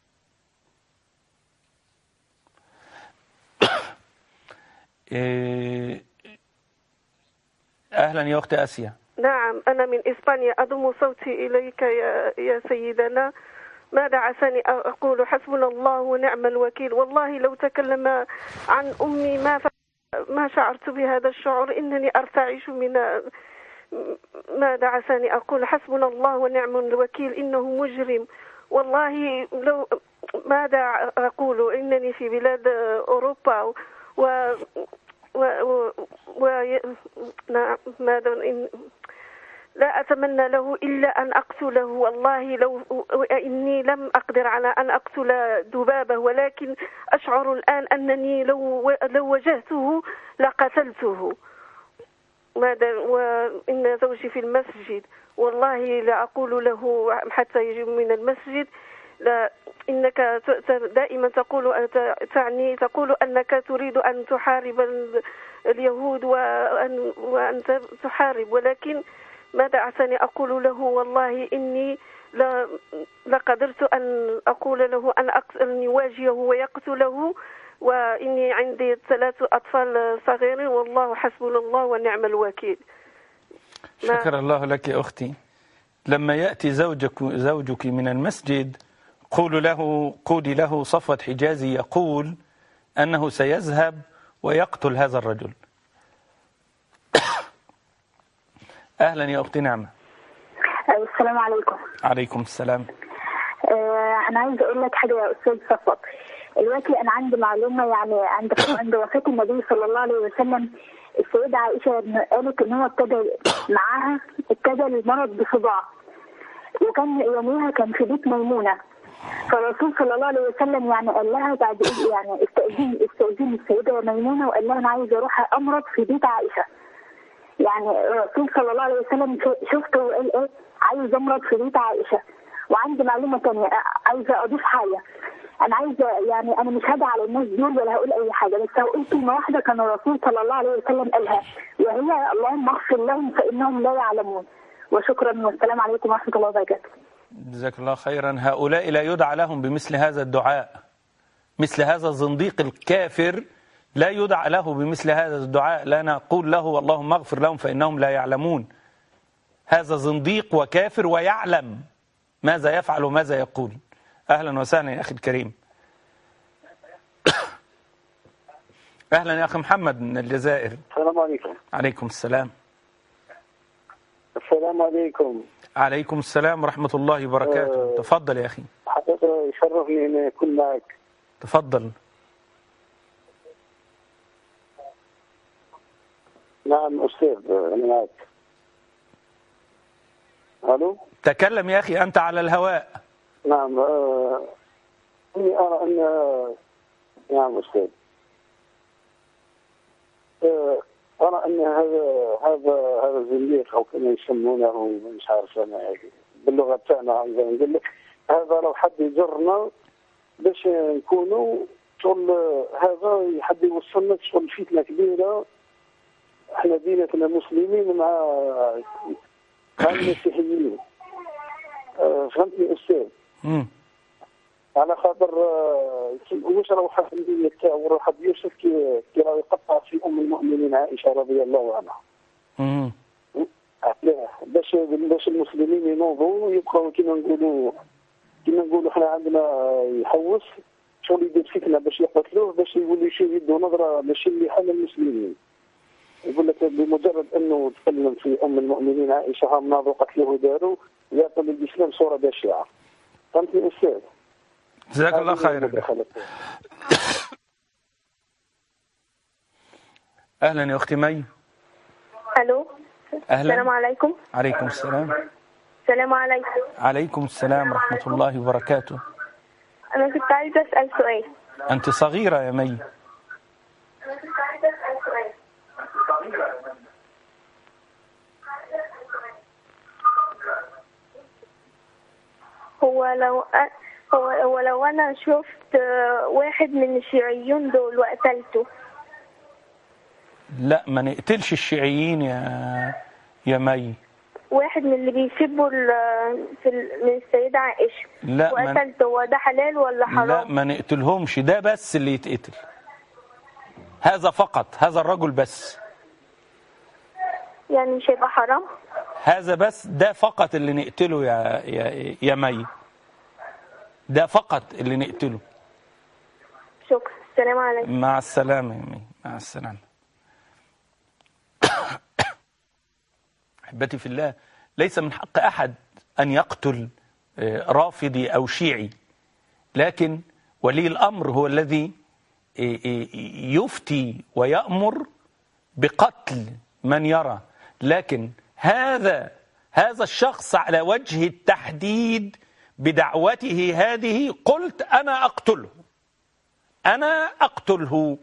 اهلا يا اختي اسيا. نعم، أنا من إسبانيا، أضم صوتي إليك يا سيدنا. ماذا عساني أقول؟ حسبنا الله ونعم الوكيل. والله لو تكلم عن أمي ما شعرت بهذا الشعور، إنني أرتعش من ماذا عساني أقول؟ حسبنا الله ونعم الوكيل، إنه مجرم. والله لو ماذا أقول؟ إنني في بلاد أوروبا لا أتمنى له إلا أن أقتله. والله لو إني لم أقدر على أن أقتل ذبابة، ولكن أشعر الآن أنني لو واجهته لقتلته. وإن زوجي في المسجد، والله لا أقول له حتى يجي من المسجد. لا، إنك دائما تقول أنك تريد أن تحارب اليهود وأن تحارب، ولكن ماذا أعتني أقول له؟ والله إني لقدرت أن أقول له أن يواجهه ويقتله، وإني عندي 3 أطفال صغيرين، والله حسبنا الله ونعم الوكيل. شكر الله لك يا أختي. لما يأتي زوجك من المسجد قولي له صفوت حجازي يقول أنه سيذهب ويقتل هذا الرجل. أهلا يا أختي نعمة. السلام عليكم. عليكم السلام. أنا عايز أقول لك حاجة يا أستاذ صفوت. دلوقتي أنا عندي معلومة، يعني عند وفاة النبي صلى الله عليه وسلم السيدة عائشة قالت إن هو ابتدى المرض بصداع، وكان يوميها كان في بيت ميمونة. فالرسول صلى الله عليه وسلم يعني قال لها بعد يعني استأذين السيدة ميمونة، وقال لها أنا عايز أروح أمرض في بيت عائشة. يعني الرسول صلى الله عليه وسلم شفته وقال إيه؟ عايز أمرض في بيت عائشة. وعندي معلومة تانية عايزة أضيف حاجة. انا عايزه يعني انا مش هدعي على الناس دول ولا هقول اي حاجه، بس هقول كلمه واحده كان الرسول صلى الله عليه وسلم قالها، وهي اللهم اغفر لهم فانهم لا يعلمون. وشكرا والسلام عليكم ورحمه الله وبركاته. جزاك الله خيرا. هؤلاء لا يدعى لهم بمثل هذا الدعاء، مثل هذا الزنديق الكافر لا يدعى له بمثل هذا الدعاء، لا نقول له اللهم اغفر لهم فإنهم لا يعلمون. هذا زنديق وكافر ويعلم ماذا يفعل وماذا يقول. أهلا وسهلا يا أخي الكريم. أهلا يا أخي محمد من الجزائر. السلام عليكم. عليكم السلام. السلام عليكم. عليكم السلام ورحمة الله وبركاته. تفضل يا أخي. حقيقة يشرفني أن أكون معك. تفضل. نعم أستاذ أنا معك. ألو. تكلم يا أخي أنت على الهواء. نعم أني أرى أن نعم أستاذ أرى أن هذا الزنديق أو كما يسمونه مش عارف أنا باللغة تاعنا نقول لك هذا لو حد يجرنا باش نكونوا شغل هذا حد يوصلنا شغل فتنة كبيرة. احنا دينتنا مسلمين مع المسيحيين. فهمتني أستاذ؟ على خاطر واش راه واحد الدين تاعو روح يوسف كي راه يقطع في ام المؤمنين عائشه رضي الله عنها. باش المسلمين ينوضوا ويبقاو كيما نقولوا احنا عندنا يحوس شغل يدير فتنه باش يقتلوه باش يولي شي يدوا نظره ماشي اللي حال المسلمين. يقول لك بمجرد انه تكلم في ام المؤمنين عائشه هم ناضوا قتلوه داروا يعطي الاسلام صوره بشعه. فهمتني استاذ؟ جزاك الله خيرا. اهلا يا اختي مي. الو. اهلا. السلام عليكم. عليكم السلام. السلام عليكم. عليكم السلام ورحمه الله وبركاته. انا كنت عايزه اسال سؤال. انت صغيره يا مي. هو لو انا شفت واحد من الشيوعيين دول وقتلته. لا ما نقتلش الشيوعيين يا مي. واحد من اللي بيسبوا من السيدة عائشة لا وقتلته، هو ده حلال ولا حرام؟ لا ما نقتلهمش، ده بس اللي يتقتل، هذا فقط، هذا الرجل بس. يعني مش هيبقى حرام؟ هذا بس، ده فقط اللي نقتله يا مي، ده فقط اللي نقتله. شكرا. السلام عليكم. مع السلامة يا مي. مع السلامة. أحبتي في الله، ليس من حق أحد أن يقتل رافضي أو شيعي، لكن ولي الأمر هو الذي يفتي ويأمر بقتل من يرى. لكن هذا الشخص على وجه التحديد بدعوته هذه قلت أنا أقتله.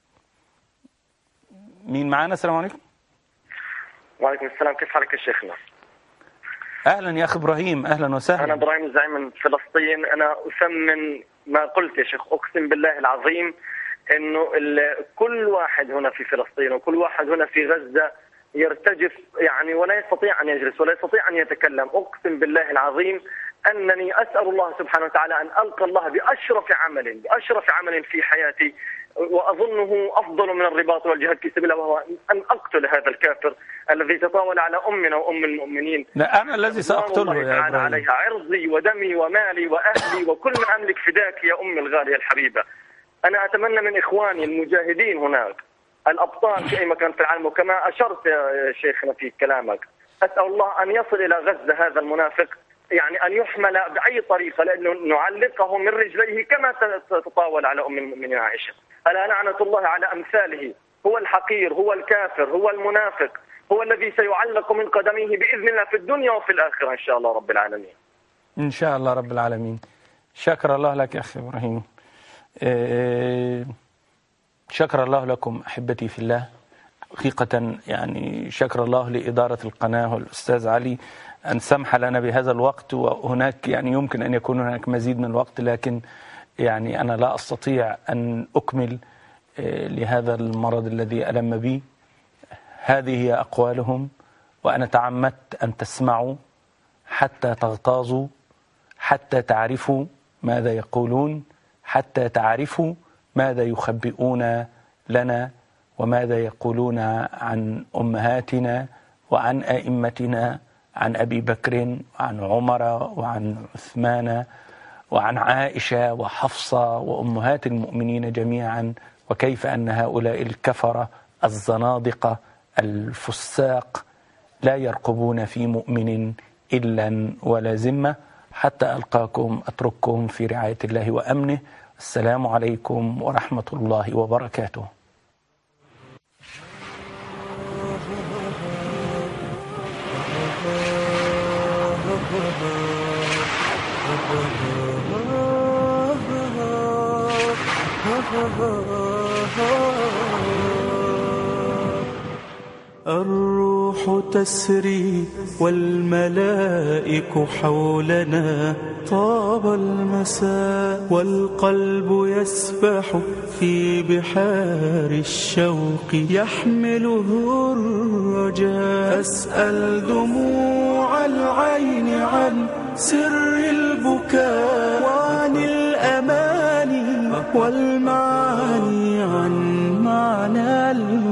مين معانا؟ السلام عليكم. وعليكم السلام. كيف حالك يا شيخنا؟ أهلا يا أخي إبراهيم. أهلا وسهلا. أنا إبراهيم زعيم من فلسطين. أنا أثمن ما قلت يا شيخ، أقسم بالله العظيم أنه كل واحد هنا في فلسطين وكل واحد هنا في غزة يرتجف يعني ولا يستطيع أن يجلس ولا يستطيع أن يتكلم. أقسم بالله العظيم أنني أسأل الله سبحانه وتعالى أن ألقى الله بأشرف عمل في حياتي، وأظنه أفضل من الرباط والجهاد في سبيل الله، وهو أن أقتل هذا الكافر الذي تطاول على أمنا وأم المؤمنين. لا أنا الذي سأقتله يا إبراهيم. عليها عرضي ودمي ومالي وأهلي وكل ما أملك فداك يا أمي الغالية الحبيبة. أنا أتمنى من إخواني المجاهدين هناك الأبطال في أي مكان في العالم، وكما أشرت يا شيخنا في كلامك، أسأل الله أن يصل إلى غزة هذا المنافق، يعني أن يحمل بأي طريقة، لأنه نعلقه من رجليه كما تطاول على أم المؤمنين عائشة. ألا لعنة الله على أمثاله. هو الحقير، هو الكافر، هو المنافق، هو الذي سيعلق من قدمه بإذن الله في الدنيا وفي الآخرة إن شاء الله رب العالمين. إن شاء الله رب العالمين. شكر الله لك يا أخي إبراهيم. شكر الله لكم أحبتي في الله. حقيقة يعني شكر الله لإدارة القناة والأستاذ علي أن سمح لنا بهذا الوقت، وهناك يعني يمكن أن يكون هناك مزيد من الوقت، لكن يعني أنا لا أستطيع أن أكمل لهذا المرض الذي ألم بي. هذه هي أقوالهم، وأنا تعمدت أن تسمعوا حتى تغتاظوا، حتى تعرفوا ماذا يقولون، حتى تعرفوا ماذا يخبئون لنا وماذا يقولون عن أمهاتنا وعن أئمتنا، عن أبي بكر وعن عمر وعن عثمان وعن عائشة وحفصة وأمهات المؤمنين جميعا، وكيف أن هؤلاء الكفرة الزنادقة الفساق لا يرقبون في مؤمن إلا ولا ذمة. حتى ألقاكم أترككم في رعاية الله وأمنه. السلام عليكم ورحمة الله وبركاته. الروح تسري والملائك حولنا، طاب المساء والقلب يسبح في بحار الشوق، يحمله الرجاء. أسأل دموع العين عن سر البكاء، وعن الأماني والمعاني، عن معنى